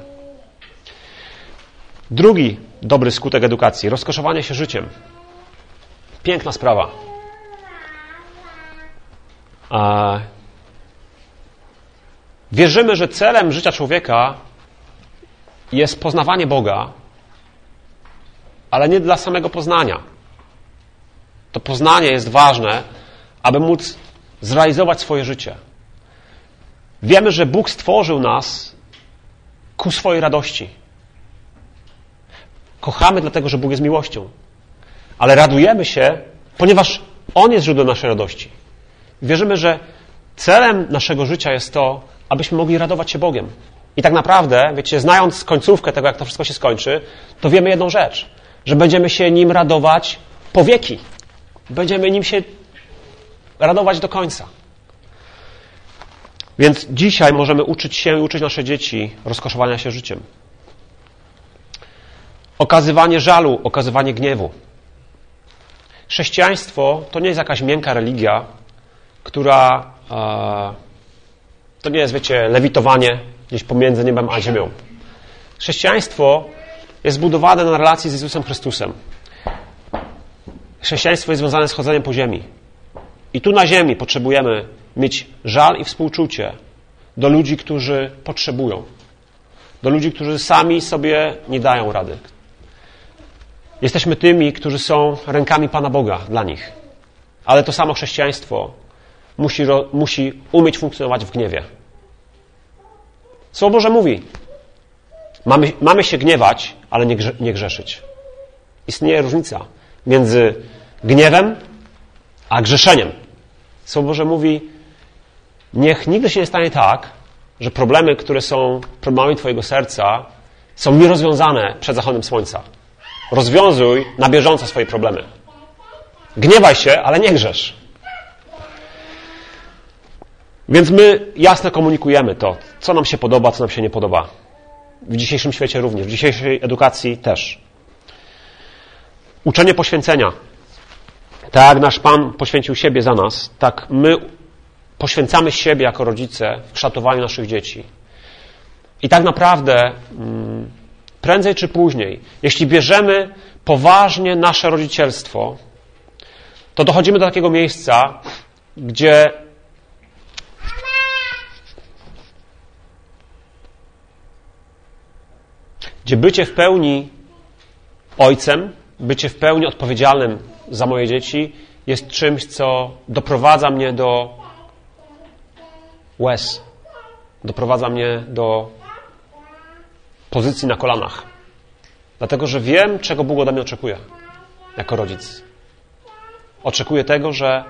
Drugi dobry skutek edukacji, rozkoszowanie się życiem. Piękna sprawa. A wierzymy, że celem życia człowieka jest poznawanie Boga, ale nie dla samego poznania. To poznanie jest ważne, aby móc zrealizować swoje życie. Wiemy, że Bóg stworzył nas ku swojej radości. Kochamy dlatego, że Bóg jest miłością. Ale radujemy się, ponieważ On jest źródłem naszej radości. Wierzymy, że celem naszego życia jest to, abyśmy mogli radować się Bogiem. I tak naprawdę, wiecie, znając końcówkę tego, jak to wszystko się skończy, to wiemy jedną rzecz, że będziemy się Nim radować po wieki. Będziemy Nim się radować do końca. Więc dzisiaj możemy uczyć się i uczyć nasze dzieci rozkoszowania się życiem. Okazywanie żalu, okazywanie gniewu. Chrześcijaństwo to nie jest jakaś miękka religia, która e, to nie jest, wiecie, lewitowanie gdzieś pomiędzy niebem a ziemią. Chrześcijaństwo jest zbudowane na relacji z Jezusem Chrystusem. Chrześcijaństwo jest związane z chodzeniem po ziemi. I tu na ziemi potrzebujemy mieć żal i współczucie do ludzi, którzy potrzebują. Do ludzi, którzy sami sobie nie dają rady. Jesteśmy tymi, którzy są rękami Pana Boga dla nich. Ale to samo chrześcijaństwo musi, musi umieć funkcjonować w gniewie. Słowo Boże mówi, mamy, mamy się gniewać, ale nie, grze, nie grzeszyć. Istnieje różnica między gniewem a grzeszeniem. Słowo Boże mówi, niech nigdy się nie stanie tak, że problemy, które są problemami twojego serca, są nierozwiązane przed zachodem słońca. Rozwiązuj na bieżąco swoje problemy. Gniewaj się, ale nie grzesz. Więc my jasno komunikujemy to, co nam się podoba, co nam się nie podoba. W dzisiejszym świecie również, w dzisiejszej edukacji też. Uczenie poświęcenia. Tak jak nasz Pan poświęcił siebie za nas, tak my poświęcamy siebie jako rodzice w kształtowaniu naszych dzieci. I tak naprawdę prędzej czy później, jeśli bierzemy poważnie nasze rodzicielstwo, to dochodzimy do takiego miejsca, gdzie gdzie bycie w pełni ojcem, bycie w pełni odpowiedzialnym za moje dzieci jest czymś, co doprowadza mnie do łez. Doprowadza mnie do pozycji na kolanach. Dlatego, że wiem, czego Bóg ode mnie oczekuje jako rodzic. Oczekuję tego, że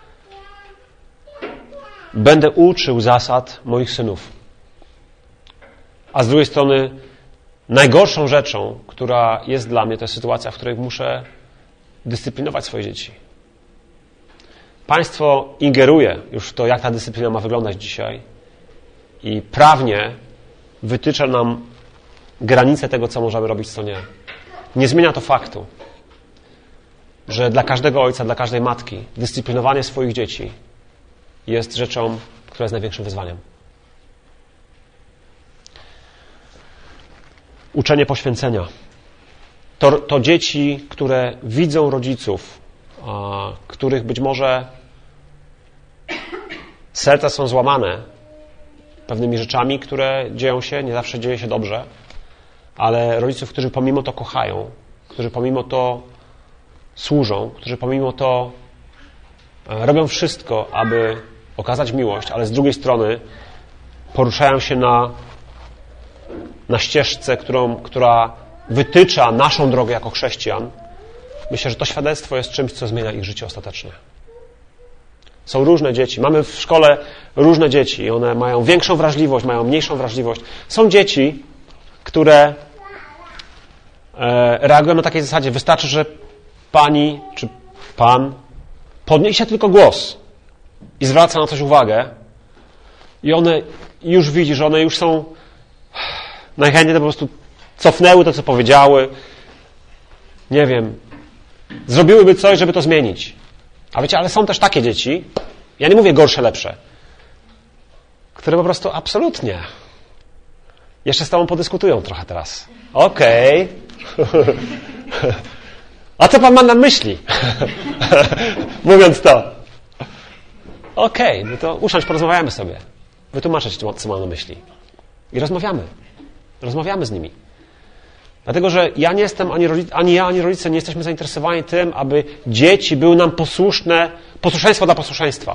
będę uczył zasad moich synów. A z drugiej strony najgorszą rzeczą, która jest dla mnie, to jest sytuacja, w której muszę dyscyplinować swoje dzieci. Państwo ingeruje już w to, jak ta dyscyplina ma wyglądać dzisiaj i prawnie wytycza nam granice tego, co możemy robić, co nie. Nie zmienia to faktu, że dla każdego ojca, dla każdej matki dyscyplinowanie swoich dzieci jest rzeczą, która jest największym wyzwaniem. Uczenie poświęcenia. To, to dzieci, które widzą rodziców, a, których być może serca są złamane pewnymi rzeczami, które dzieją się, nie zawsze dzieje się dobrze, ale rodziców, którzy pomimo to kochają, którzy pomimo to służą, którzy pomimo to robią wszystko, aby okazać miłość, ale z drugiej strony poruszają się na, na ścieżce, którą, która wytycza naszą drogę jako chrześcijan. Myślę, że to świadectwo jest czymś, co zmienia ich życie ostatecznie. Są różne dzieci. Mamy w szkole różne dzieci. One mają większą wrażliwość, mają mniejszą wrażliwość. Są dzieci, które reagują na takiej zasadzie. Wystarczy, że pani czy pan podniesie tylko głos i zwraca na coś uwagę i one już widzi, że one już są najchętniej to po prostu cofnęły to, co powiedziały. Nie wiem, zrobiłyby coś, żeby to zmienić. A wiecie, ale są też takie dzieci, ja nie mówię gorsze, lepsze, które po prostu absolutnie jeszcze z tobą podyskutują trochę teraz. Okej. Okay. A co pan ma na myśli? Mówiąc to. Okej, okay, no to usiądź, porozmawiamy sobie. Wytłumaczę ci, co mam na myśli. I rozmawiamy. Rozmawiamy z nimi. Dlatego, że ja nie jestem, ani, rodzic, ani ja, ani rodzice nie jesteśmy zainteresowani tym, aby dzieci były nam posłuszne, posłuszeństwo dla posłuszeństwa.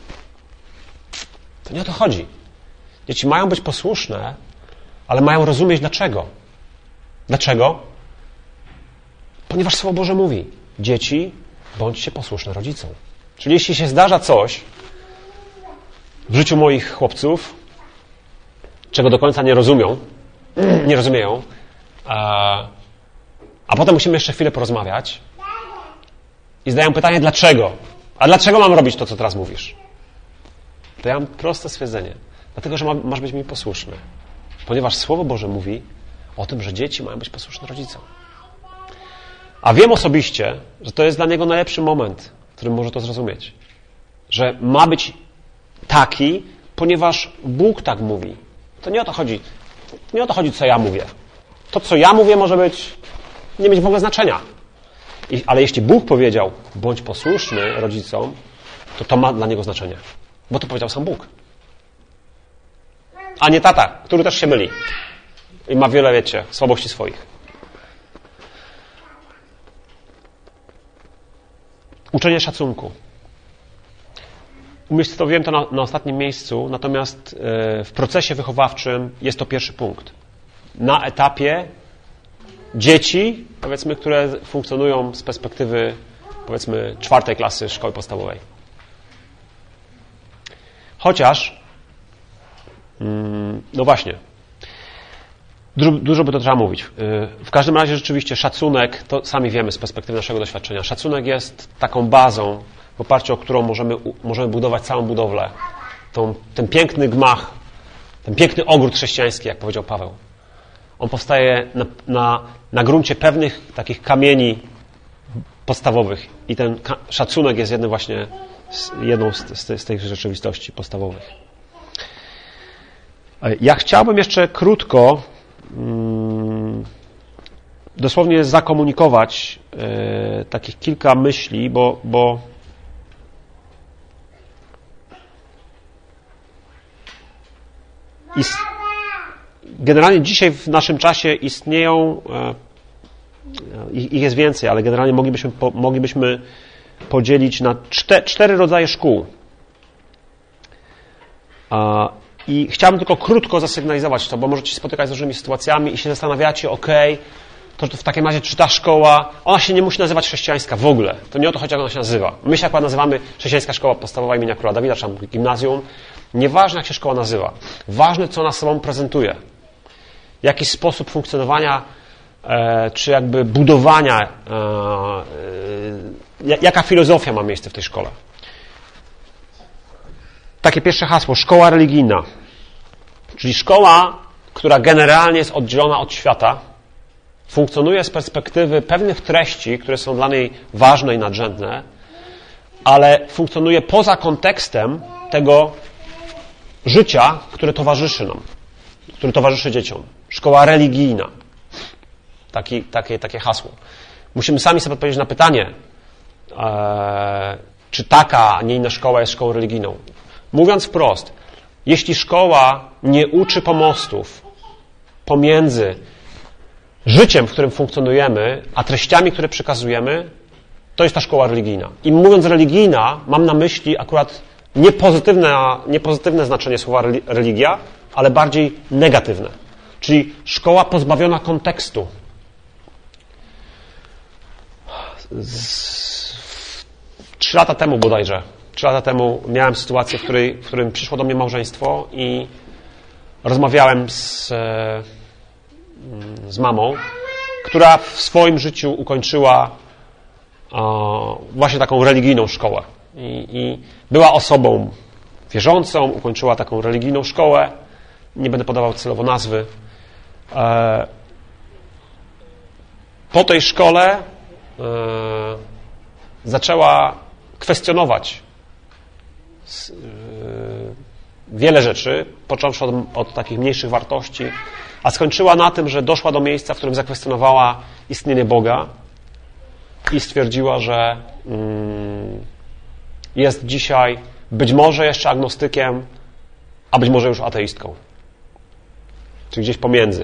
To nie o to chodzi. Dzieci mają być posłuszne, ale mają rozumieć dlaczego. Dlaczego? Ponieważ Słowo Boże mówi, dzieci, bądźcie posłuszne rodzicom. Czyli jeśli się zdarza coś w życiu moich chłopców, czego do końca nie rozumią, nie rozumieją, a, a potem musimy jeszcze chwilę porozmawiać i zadają pytanie, dlaczego? A dlaczego mam robić to, co teraz mówisz? To ja mam proste stwierdzenie. Dlatego, że ma, masz być mi posłuszny. Ponieważ Słowo Boże mówi o tym, że dzieci mają być posłuszne rodzicom. A wiem osobiście, że to jest dla niego najlepszy moment, w którym może to zrozumieć. Że ma być taki, ponieważ Bóg tak mówi. To nie o to chodzi. Nie o to chodzi, co ja mówię. To, co ja mówię, może być, nie mieć w ogóle znaczenia. I, ale jeśli Bóg powiedział, bądź posłuszny rodzicom, to to ma dla niego znaczenie. Bo to powiedział sam Bóg. A nie tata, który też się myli. I ma wiele, wiecie, słabości swoich. Uczenie szacunku. Umiejscowiłem to na, na ostatnim miejscu, natomiast yy, w procesie wychowawczym jest to pierwszy punkt. Na etapie dzieci, powiedzmy, które funkcjonują z perspektywy, powiedzmy, czwartej klasy szkoły podstawowej. Chociaż, yy, no właśnie, dużo, dużo by to trzeba mówić. Yy, w każdym razie rzeczywiście szacunek, to sami wiemy z perspektywy naszego doświadczenia, szacunek jest taką bazą, w oparciu o którą możemy, możemy budować całą budowlę. Tą, ten piękny gmach, ten piękny ogród chrześcijański, jak powiedział Paweł. On powstaje na, na, na gruncie pewnych takich kamieni podstawowych i ten ka- szacunek jest jednym właśnie z, jedną z, z, z tych rzeczywistości podstawowych. Ja chciałbym jeszcze krótko mm, dosłownie zakomunikować e, takich kilka myśli, bo, bo Ist... Generalnie dzisiaj w naszym czasie istnieją, e, ich jest więcej, ale generalnie moglibyśmy, po, moglibyśmy podzielić na czte, cztery rodzaje szkół. A, I chciałbym tylko krótko zasygnalizować to, bo możecie się spotykać z różnymi sytuacjami i się zastanawiacie, ok, to, to w takim razie czy ta szkoła, ona się nie musi nazywać chrześcijańska w ogóle. To nie o to chodzi, jak ona się nazywa. My się akurat nazywamy Chrześcijańska Szkoła Podstawowa imienia Króla Dawida, czy tam gimnazjum. Nieważne, jak się szkoła nazywa. Ważne, co ona sobą prezentuje. Jaki sposób funkcjonowania, e, czy jakby budowania, e, e, jaka filozofia ma miejsce w tej szkole. Takie pierwsze hasło, szkoła religijna. Czyli szkoła, która generalnie jest oddzielona od świata, funkcjonuje z perspektywy pewnych treści, które są dla niej ważne i nadrzędne, ale funkcjonuje poza kontekstem tego życia, które towarzyszy nam, które towarzyszy dzieciom. Szkoła religijna. Taki, takie, takie hasło. Musimy sami sobie odpowiedzieć na pytanie, e, czy taka, a nie inna szkoła jest szkołą religijną. Mówiąc wprost, jeśli szkoła nie uczy pomostów pomiędzy życiem, w którym funkcjonujemy, a treściami, które przekazujemy, to jest ta szkoła religijna. I mówiąc religijna, mam na myśli akurat nie pozytywne, nie pozytywne znaczenie słowa religia, ale bardziej negatywne. Czyli szkoła pozbawiona kontekstu. Trzy lata temu bodajże, Trzy lata temu miałem sytuację, w której, w którym przyszło do mnie małżeństwo i rozmawiałem z, z mamą, która w swoim życiu ukończyła o, właśnie taką religijną szkołę. I, I była osobą wierzącą, ukończyła taką religijną szkołę. Nie będę podawał celowo nazwy. E, po tej szkole e, zaczęła kwestionować e, wiele rzeczy, począwszy od, od takich mniejszych wartości, a skończyła na tym, że doszła do miejsca, w którym zakwestionowała istnienie Boga i stwierdziła, że mm, jest dzisiaj być może jeszcze agnostykiem, a być może już ateistką. Czy gdzieś pomiędzy.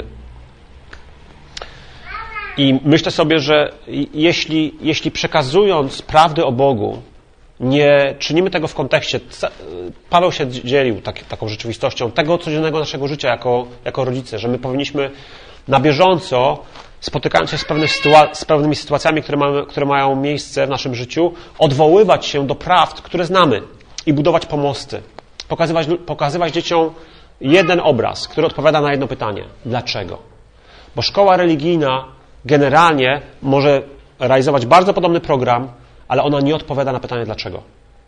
I myślę sobie, że jeśli, jeśli przekazując prawdy o Bogu, nie czynimy tego w kontekście, Paweł się dzielił tak, taką rzeczywistością tego codziennego naszego życia jako, jako rodzice, że my powinniśmy na bieżąco, spotykając się z, pewnych sytua- z pewnymi sytuacjami, które, mamy, które mają miejsce w naszym życiu, odwoływać się do prawd, które znamy i budować pomosty. Pokazywać, pokazywać dzieciom jeden obraz, który odpowiada na jedno pytanie. Dlaczego? Bo szkoła religijna generalnie może realizować bardzo podobny program, ale ona nie odpowiada na pytanie dlaczego.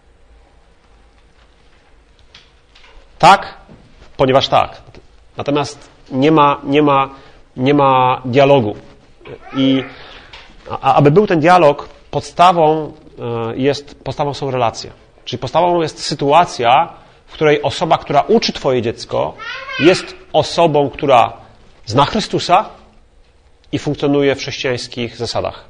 Tak, ponieważ tak. Natomiast nie ma, nie ma, nie ma dialogu. I a, aby był ten dialog, podstawą jest, podstawą są relacje. Czyli podstawą jest sytuacja, w której osoba, która uczy Twoje dziecko, jest osobą, która zna Chrystusa i funkcjonuje w chrześcijańskich zasadach.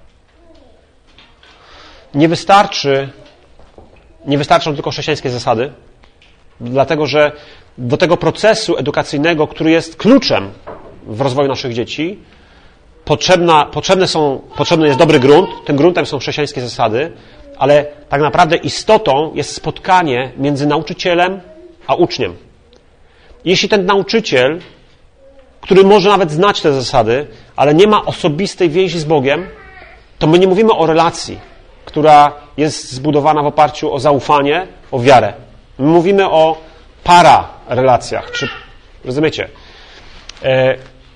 Nie wystarczy, nie wystarczą tylko chrześcijańskie zasady, dlatego że do tego procesu edukacyjnego, który jest kluczem w rozwoju naszych dzieci, potrzebna, potrzebne są, potrzebny jest dobry grunt, tym gruntem są chrześcijańskie zasady, ale tak naprawdę istotą jest spotkanie między nauczycielem a uczniem. Jeśli ten nauczyciel, który może nawet znać te zasady, ale nie ma osobistej więzi z Bogiem, to my nie mówimy o relacji, która jest zbudowana w oparciu o zaufanie, o wiarę. My mówimy o pararelacjach. Czy, rozumiecie? E,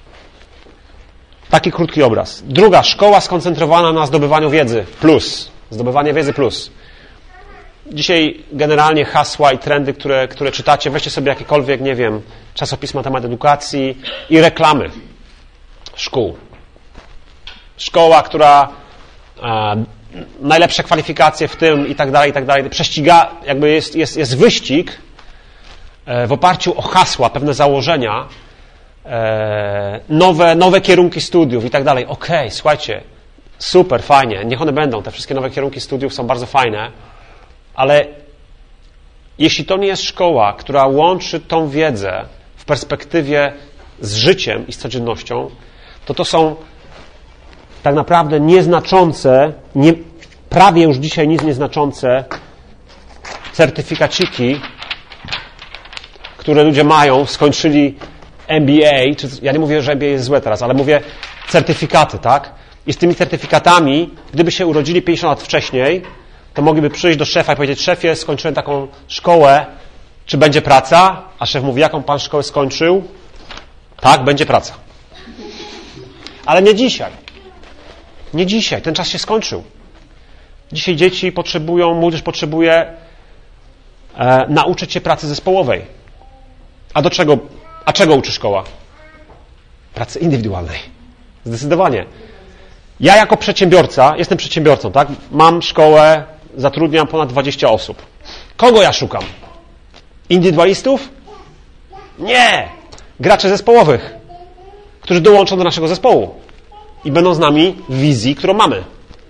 taki krótki obraz. Druga, szkoła skoncentrowana na zdobywaniu wiedzy. Plus. Zdobywanie wiedzy plus. Dzisiaj generalnie hasła i trendy, które, które czytacie, weźcie sobie jakiekolwiek, nie wiem, czasopisma na temat edukacji i reklamy szkół. Szkoła, która e, najlepsze kwalifikacje w tym i tak dalej, i tak dalej. Prześciga, jakby jest, jest, jest wyścig e, w oparciu o hasła, pewne założenia, e, nowe, nowe kierunki studiów i tak dalej. Okej, okay, słuchajcie, super, fajnie, niech one będą. Te wszystkie nowe kierunki studiów są bardzo fajne, ale jeśli to nie jest szkoła, która łączy tą wiedzę w perspektywie z życiem i z codziennością, to to są tak naprawdę nieznaczące, nie, prawie już dzisiaj nic nieznaczące certyfikaciki, które ludzie mają, skończyli M B A, czy, ja nie mówię, że M B A jest złe teraz, ale mówię certyfikaty, tak? I z tymi certyfikatami, gdyby się urodzili pięćdziesiąt lat wcześniej, to mogliby przyjść do szefa i powiedzieć: szefie, skończyłem taką szkołę, czy będzie praca? A szef mówi: jaką pan szkołę skończył? Tak, będzie praca. Ale nie dzisiaj. Nie dzisiaj. Ten czas się skończył. Dzisiaj dzieci potrzebują, młodzież potrzebuje e, nauczyć się pracy zespołowej. A do czego, a czego uczy szkoła? Pracy indywidualnej. Zdecydowanie. Ja jako przedsiębiorca, jestem przedsiębiorcą, tak? Mam szkołę, zatrudniam ponad dwadzieścia osób. Kogo ja szukam? Indywidualistów? Nie! Graczy zespołowych, którzy dołączą do naszego zespołu i będą z nami w wizji, którą mamy.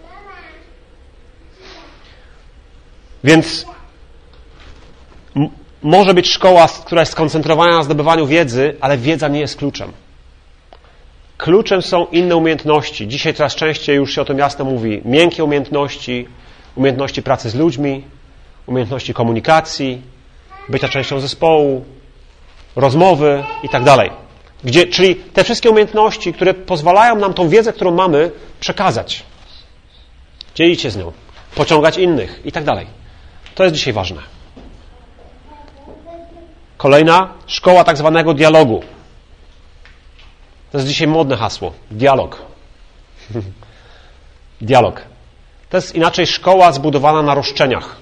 Więc m- może być szkoła, która jest skoncentrowana na zdobywaniu wiedzy, ale wiedza nie jest kluczem. Kluczem są inne umiejętności. Dzisiaj coraz częściej już się o tym jasno mówi. Miękkie umiejętności, umiejętności pracy z ludźmi, umiejętności komunikacji, bycia częścią zespołu, rozmowy i tak dalej. Gdzie, czyli te wszystkie umiejętności, które pozwalają nam tą wiedzę, którą mamy, przekazać. Dzielić się z nią, pociągać innych i tak dalej. To jest dzisiaj ważne. Kolejna, szkoła tak zwanego dialogu. To jest dzisiaj modne hasło. Dialog. Dialog. To jest inaczej szkoła zbudowana na roszczeniach.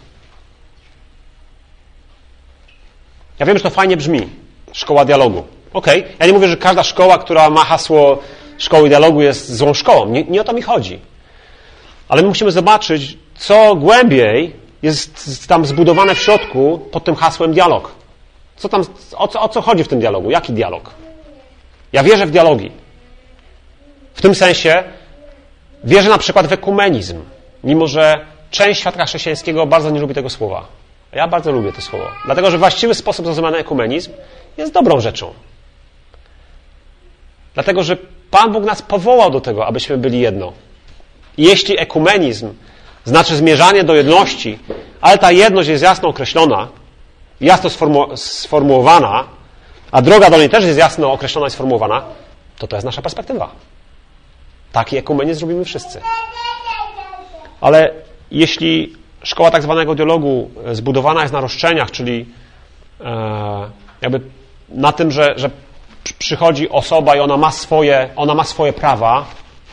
Ja wiem, że to fajnie brzmi. Szkoła dialogu. Okej, okay. Ja nie mówię, że każda szkoła, która ma hasło szkoły dialogu jest złą szkołą. Nie, nie o to mi chodzi. Ale my musimy zobaczyć, co głębiej jest tam zbudowane w środku pod tym hasłem dialog. Co tam, o, co, o co chodzi w tym dialogu? Jaki dialog? Ja wierzę w dialogi. W tym sensie wierzę na przykład w ekumenizm. Mimo że część świata chrześcijańskiego bardzo nie lubi tego słowa. Ja bardzo lubię to słowo. Dlatego, że właściwy sposób zrozumiany ekumenizm jest dobrą rzeczą. Dlatego, że Pan Bóg nas powołał do tego, abyśmy byli jedno. I jeśli ekumenizm znaczy zmierzanie do jedności, ale ta jedność jest jasno określona, jasno sformu- sformułowana, a droga do niej też jest jasno określona i sformułowana, to to jest nasza perspektywa. Taki ekumenizm robimy wszyscy. Ale jeśli szkoła tak zwanego dialogu zbudowana jest na roszczeniach, czyli e, jakby na tym, że, że przychodzi osoba i ona ma swoje, ona ma swoje prawa.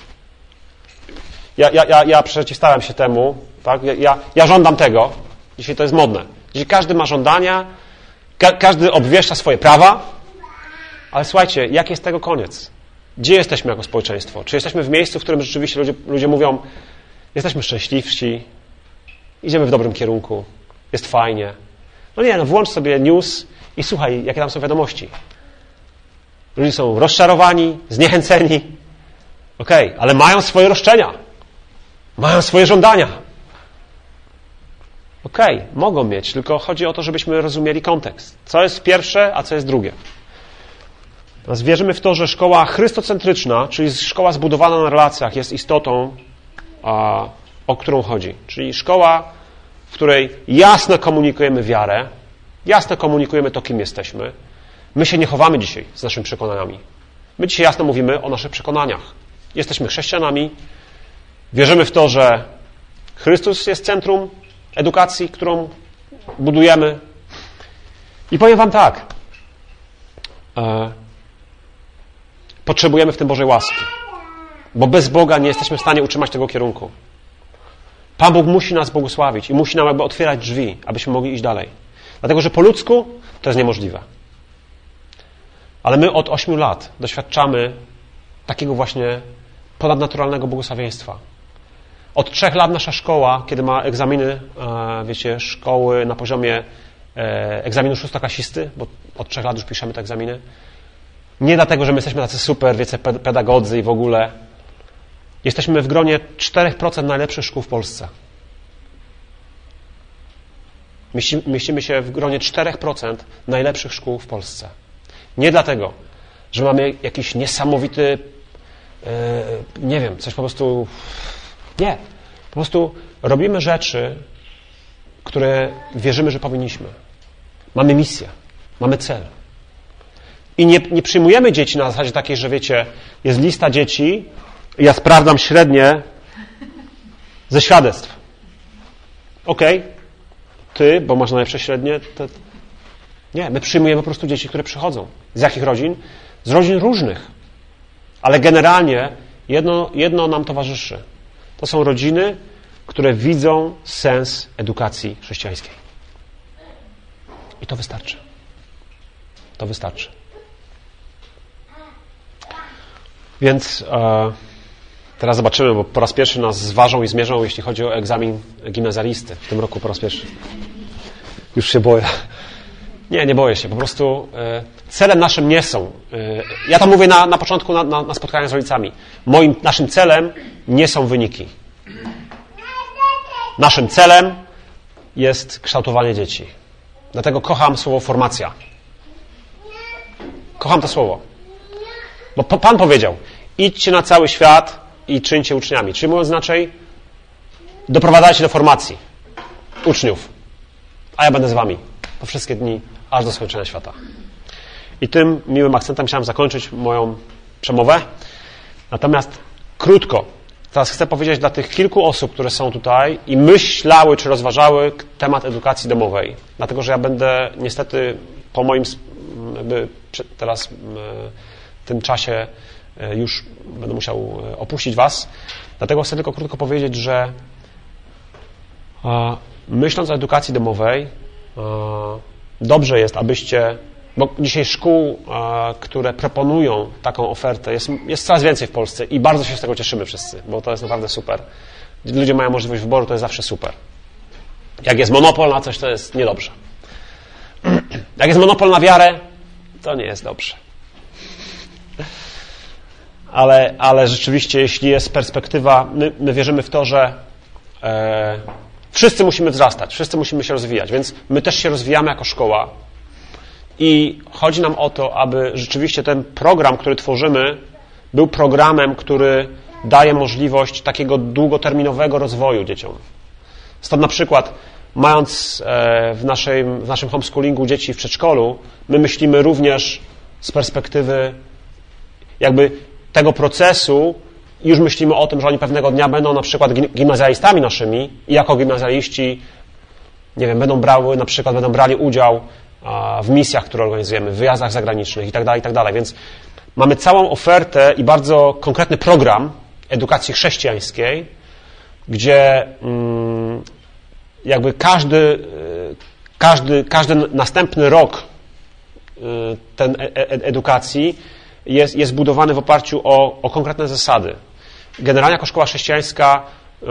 Ja, ja, ja przeciwstawiam się temu. Tak? Ja, ja, ja żądam tego. Dzisiaj to jest modne. Dzisiaj każdy ma żądania, ka, każdy obwieszcza swoje prawa. Ale słuchajcie, jaki jest tego koniec? Gdzie jesteśmy jako społeczeństwo? Czy jesteśmy w miejscu, w którym rzeczywiście ludzie, ludzie mówią, jesteśmy szczęśliwsi, idziemy w dobrym kierunku, jest fajnie. No nie, no włącz sobie news i słuchaj, jakie tam są wiadomości. Ludzie są rozczarowani, zniechęceni. Okej, okay, ale mają swoje roszczenia. Mają swoje żądania. Okej, okay, mogą mieć, tylko chodzi o to, żebyśmy rozumieli kontekst. Co jest pierwsze, a co jest drugie. Teraz wierzymy w to, że szkoła chrystocentryczna, czyli szkoła zbudowana na relacjach, jest istotą, a, o którą chodzi. Czyli szkoła, w której jasno komunikujemy wiarę, jasno komunikujemy to, kim jesteśmy. My się nie chowamy dzisiaj z naszymi przekonaniami. My dzisiaj jasno mówimy o naszych przekonaniach. Jesteśmy chrześcijanami, wierzymy w to, że Chrystus jest centrum edukacji, którą budujemy. I powiem wam tak, e, potrzebujemy w tym Bożej łaski, bo bez Boga nie jesteśmy w stanie utrzymać tego kierunku. Pan Bóg musi nas błogosławić i musi nam jakby otwierać drzwi, abyśmy mogli iść dalej. Dlatego, że po ludzku to jest niemożliwe. Ale my od ośmiu lat doświadczamy takiego właśnie ponadnaturalnego błogosławieństwa. Od trzech lat nasza szkoła, kiedy ma egzaminy, wiecie, szkoły na poziomie egzaminu szóstoklasisty, bo od trzech lat już piszemy te egzaminy, nie dlatego, że my jesteśmy tacy super, wiecie, pedagodzy i w ogóle. Jesteśmy w gronie cztery procent najlepszych szkół w Polsce. Mieścimy się w gronie cztery procent najlepszych szkół w Polsce. Nie dlatego, że mamy jakiś niesamowity, yy, nie wiem, coś po prostu... Nie. Po prostu robimy rzeczy, które wierzymy, że powinniśmy. Mamy misję. Mamy cel. I nie, nie przyjmujemy dzieci na zasadzie takiej, że wiecie, jest lista dzieci i ja sprawdzam średnie ze świadectw. Okej, okay. Ty, bo masz najlepsze średnie, to... Nie, my przyjmujemy po prostu dzieci, które przychodzą. Z jakich rodzin? Z rodzin różnych. Ale generalnie jedno, jedno nam towarzyszy. To są rodziny, które widzą sens edukacji chrześcijańskiej. I to wystarczy. To wystarczy. Więc e, teraz zobaczymy, bo po raz pierwszy nas zważą i zmierzą, jeśli chodzi o egzamin gimnazjalisty. W tym roku po raz pierwszy. Już się boję. Nie, nie boję się. Po prostu e, celem naszym nie są. E, ja to mówię na, na początku na, na, na spotkaniach z rodzicami. Moim, naszym celem nie są wyniki. Naszym celem jest kształtowanie dzieci. Dlatego kocham słowo formacja. Kocham to słowo. Bo Pan powiedział, idźcie na cały świat i czyńcie uczniami. Czyli mówiąc inaczej, doprowadzajcie do formacji uczniów. A ja będę z wami po wszystkie dni, aż do skończenia świata. I tym miłym akcentem chciałem zakończyć moją przemowę. Natomiast krótko, teraz chcę powiedzieć dla tych kilku osób, które są tutaj i myślały czy rozważały temat edukacji domowej. Dlatego, że ja będę niestety po moim jakby teraz w tym czasie już będę musiał opuścić was. Dlatego chcę tylko krótko powiedzieć, że myśląc o edukacji domowej, dobrze jest, abyście, bo dzisiaj szkół, które proponują taką ofertę, jest, jest coraz więcej w Polsce i bardzo się z tego cieszymy wszyscy, bo to jest naprawdę super. Ludzie mają możliwość wyboru, to jest zawsze super. Jak jest monopol na coś, to jest niedobrze. Jak jest monopol na wiarę, to nie jest dobrze. Ale, ale rzeczywiście, jeśli jest perspektywa, my, my wierzymy w to, że e, wszyscy musimy wzrastać, wszyscy musimy się rozwijać, więc my też się rozwijamy jako szkoła i chodzi nam o to, aby rzeczywiście ten program, który tworzymy, był programem, który daje możliwość takiego długoterminowego rozwoju dzieciom. Stąd na przykład, mając e, w, naszej, w naszym homeschoolingu dzieci w przedszkolu, my myślimy również z perspektywy jakby tego procesu, już myślimy o tym, że oni pewnego dnia będą na przykład gimnazjalistami naszymi i jako gimnazjaliści, nie wiem, będą brały, na przykład będą brali udział w misjach, które organizujemy, w wyjazdach zagranicznych i tak dalej, i tak dalej. Więc mamy całą ofertę i bardzo konkretny program edukacji chrześcijańskiej, gdzie jakby każdy, każdy, każdy następny rok ten edukacji jest, jest budowany w oparciu o, o konkretne zasady. Generalnie jako szkoła chrześcijańska yy,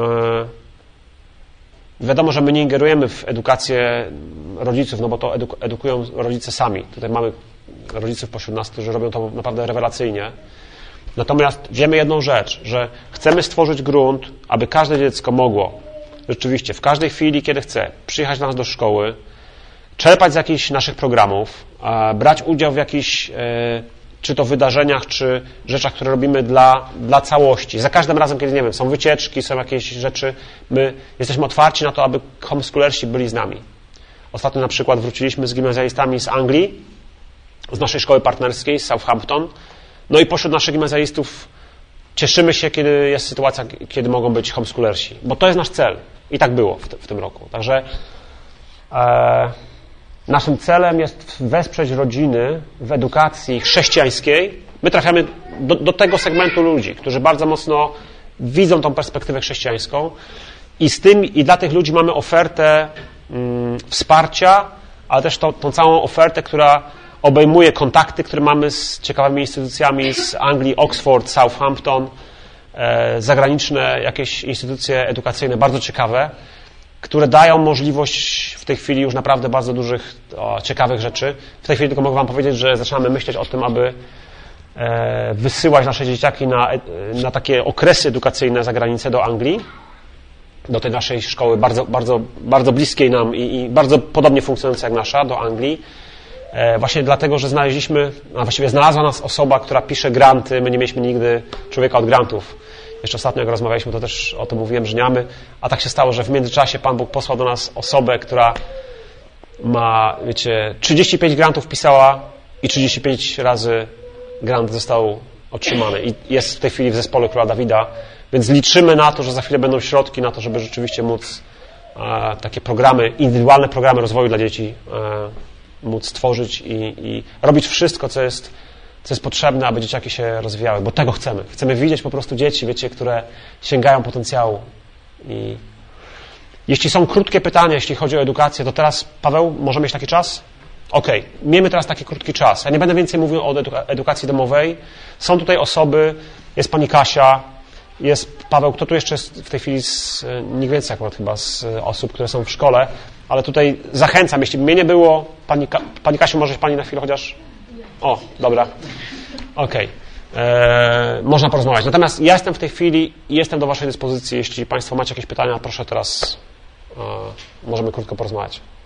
wiadomo, że my nie ingerujemy w edukację rodziców, no bo to eduk- edukują rodzice sami. Tutaj mamy rodziców pośród nas, którzy robią to naprawdę rewelacyjnie. Natomiast wiemy jedną rzecz, że chcemy stworzyć grunt, aby każde dziecko mogło rzeczywiście w każdej chwili, kiedy chce, przyjechać do nas do szkoły, czerpać z jakichś naszych programów, brać udział w jakichś czy to wydarzeniach, czy rzeczach, które robimy dla, dla całości. Za każdym razem, kiedy, nie wiem, są wycieczki, są jakieś rzeczy, my jesteśmy otwarci na to, aby homeschoolersi byli z nami. Ostatnio na przykład wróciliśmy z gimnazjalistami z Anglii, z naszej szkoły partnerskiej, z Southampton. No i pośród naszych gimnazjalistów cieszymy się, kiedy jest sytuacja, kiedy mogą być homeschoolersi, bo to jest nasz cel. I tak było w, t- w tym roku. Także e, naszym celem jest wesprzeć rodziny w edukacji chrześcijańskiej. My trafiamy do, do tego segmentu ludzi, którzy bardzo mocno widzą tą perspektywę chrześcijańską i z tym i dla tych ludzi mamy ofertę mm, wsparcia, ale też to, tą całą ofertę, która obejmuje kontakty, które mamy z ciekawymi instytucjami z Anglii, Oxford, Southampton, e, zagraniczne jakieś instytucje edukacyjne bardzo ciekawe, które dają możliwość w tej chwili już naprawdę bardzo dużych, o, ciekawych rzeczy. W tej chwili tylko mogę wam powiedzieć, że zaczynamy myśleć o tym, aby e, wysyłać nasze dzieciaki na, na takie okresy edukacyjne za granicę do Anglii, do tej naszej szkoły bardzo, bardzo, bardzo bliskiej nam i, i bardzo podobnie funkcjonującej jak nasza, do Anglii. E, właśnie dlatego, że znaleźliśmy, a właściwie znalazła nas osoba, która pisze granty. My nie mieliśmy nigdy człowieka od grantów. Jeszcze ostatnio, jak rozmawialiśmy, to też o tym mówiłem, że nie mamy. A tak się stało, że w międzyczasie Pan Bóg posłał do nas osobę, która ma, wiecie, trzydzieści pięć grantów pisała i trzydzieści pięć razy grant został otrzymany. I jest w tej chwili w zespole Króla Dawida. Więc liczymy na to, że za chwilę będą środki na to, żeby rzeczywiście móc e, takie programy, indywidualne programy rozwoju dla dzieci e, móc stworzyć i, i robić wszystko, co jest, co jest potrzebne, aby dzieciaki się rozwijały, bo tego chcemy. Chcemy widzieć po prostu dzieci, wiecie, które sięgają potencjału. I jeśli są krótkie pytania, jeśli chodzi o edukację, to teraz, Paweł, może mieć taki czas? Okej, okay. Miejmy teraz taki krótki czas. Ja nie będę więcej mówił o eduka- edukacji domowej. Są tutaj osoby, jest pani Kasia, jest Paweł, kto tu jeszcze jest w tej chwili, z, nikt więcej akurat chyba z osób, które są w szkole, ale tutaj zachęcam, jeśli by mnie nie było, pani, Ka- pani Kasiu, może pani na chwilę chociaż... O, dobra. Okej. Okay. Można porozmawiać. Natomiast ja jestem w tej chwili i jestem do waszej dyspozycji. Jeśli państwo macie jakieś pytania, proszę teraz, e, możemy krótko porozmawiać.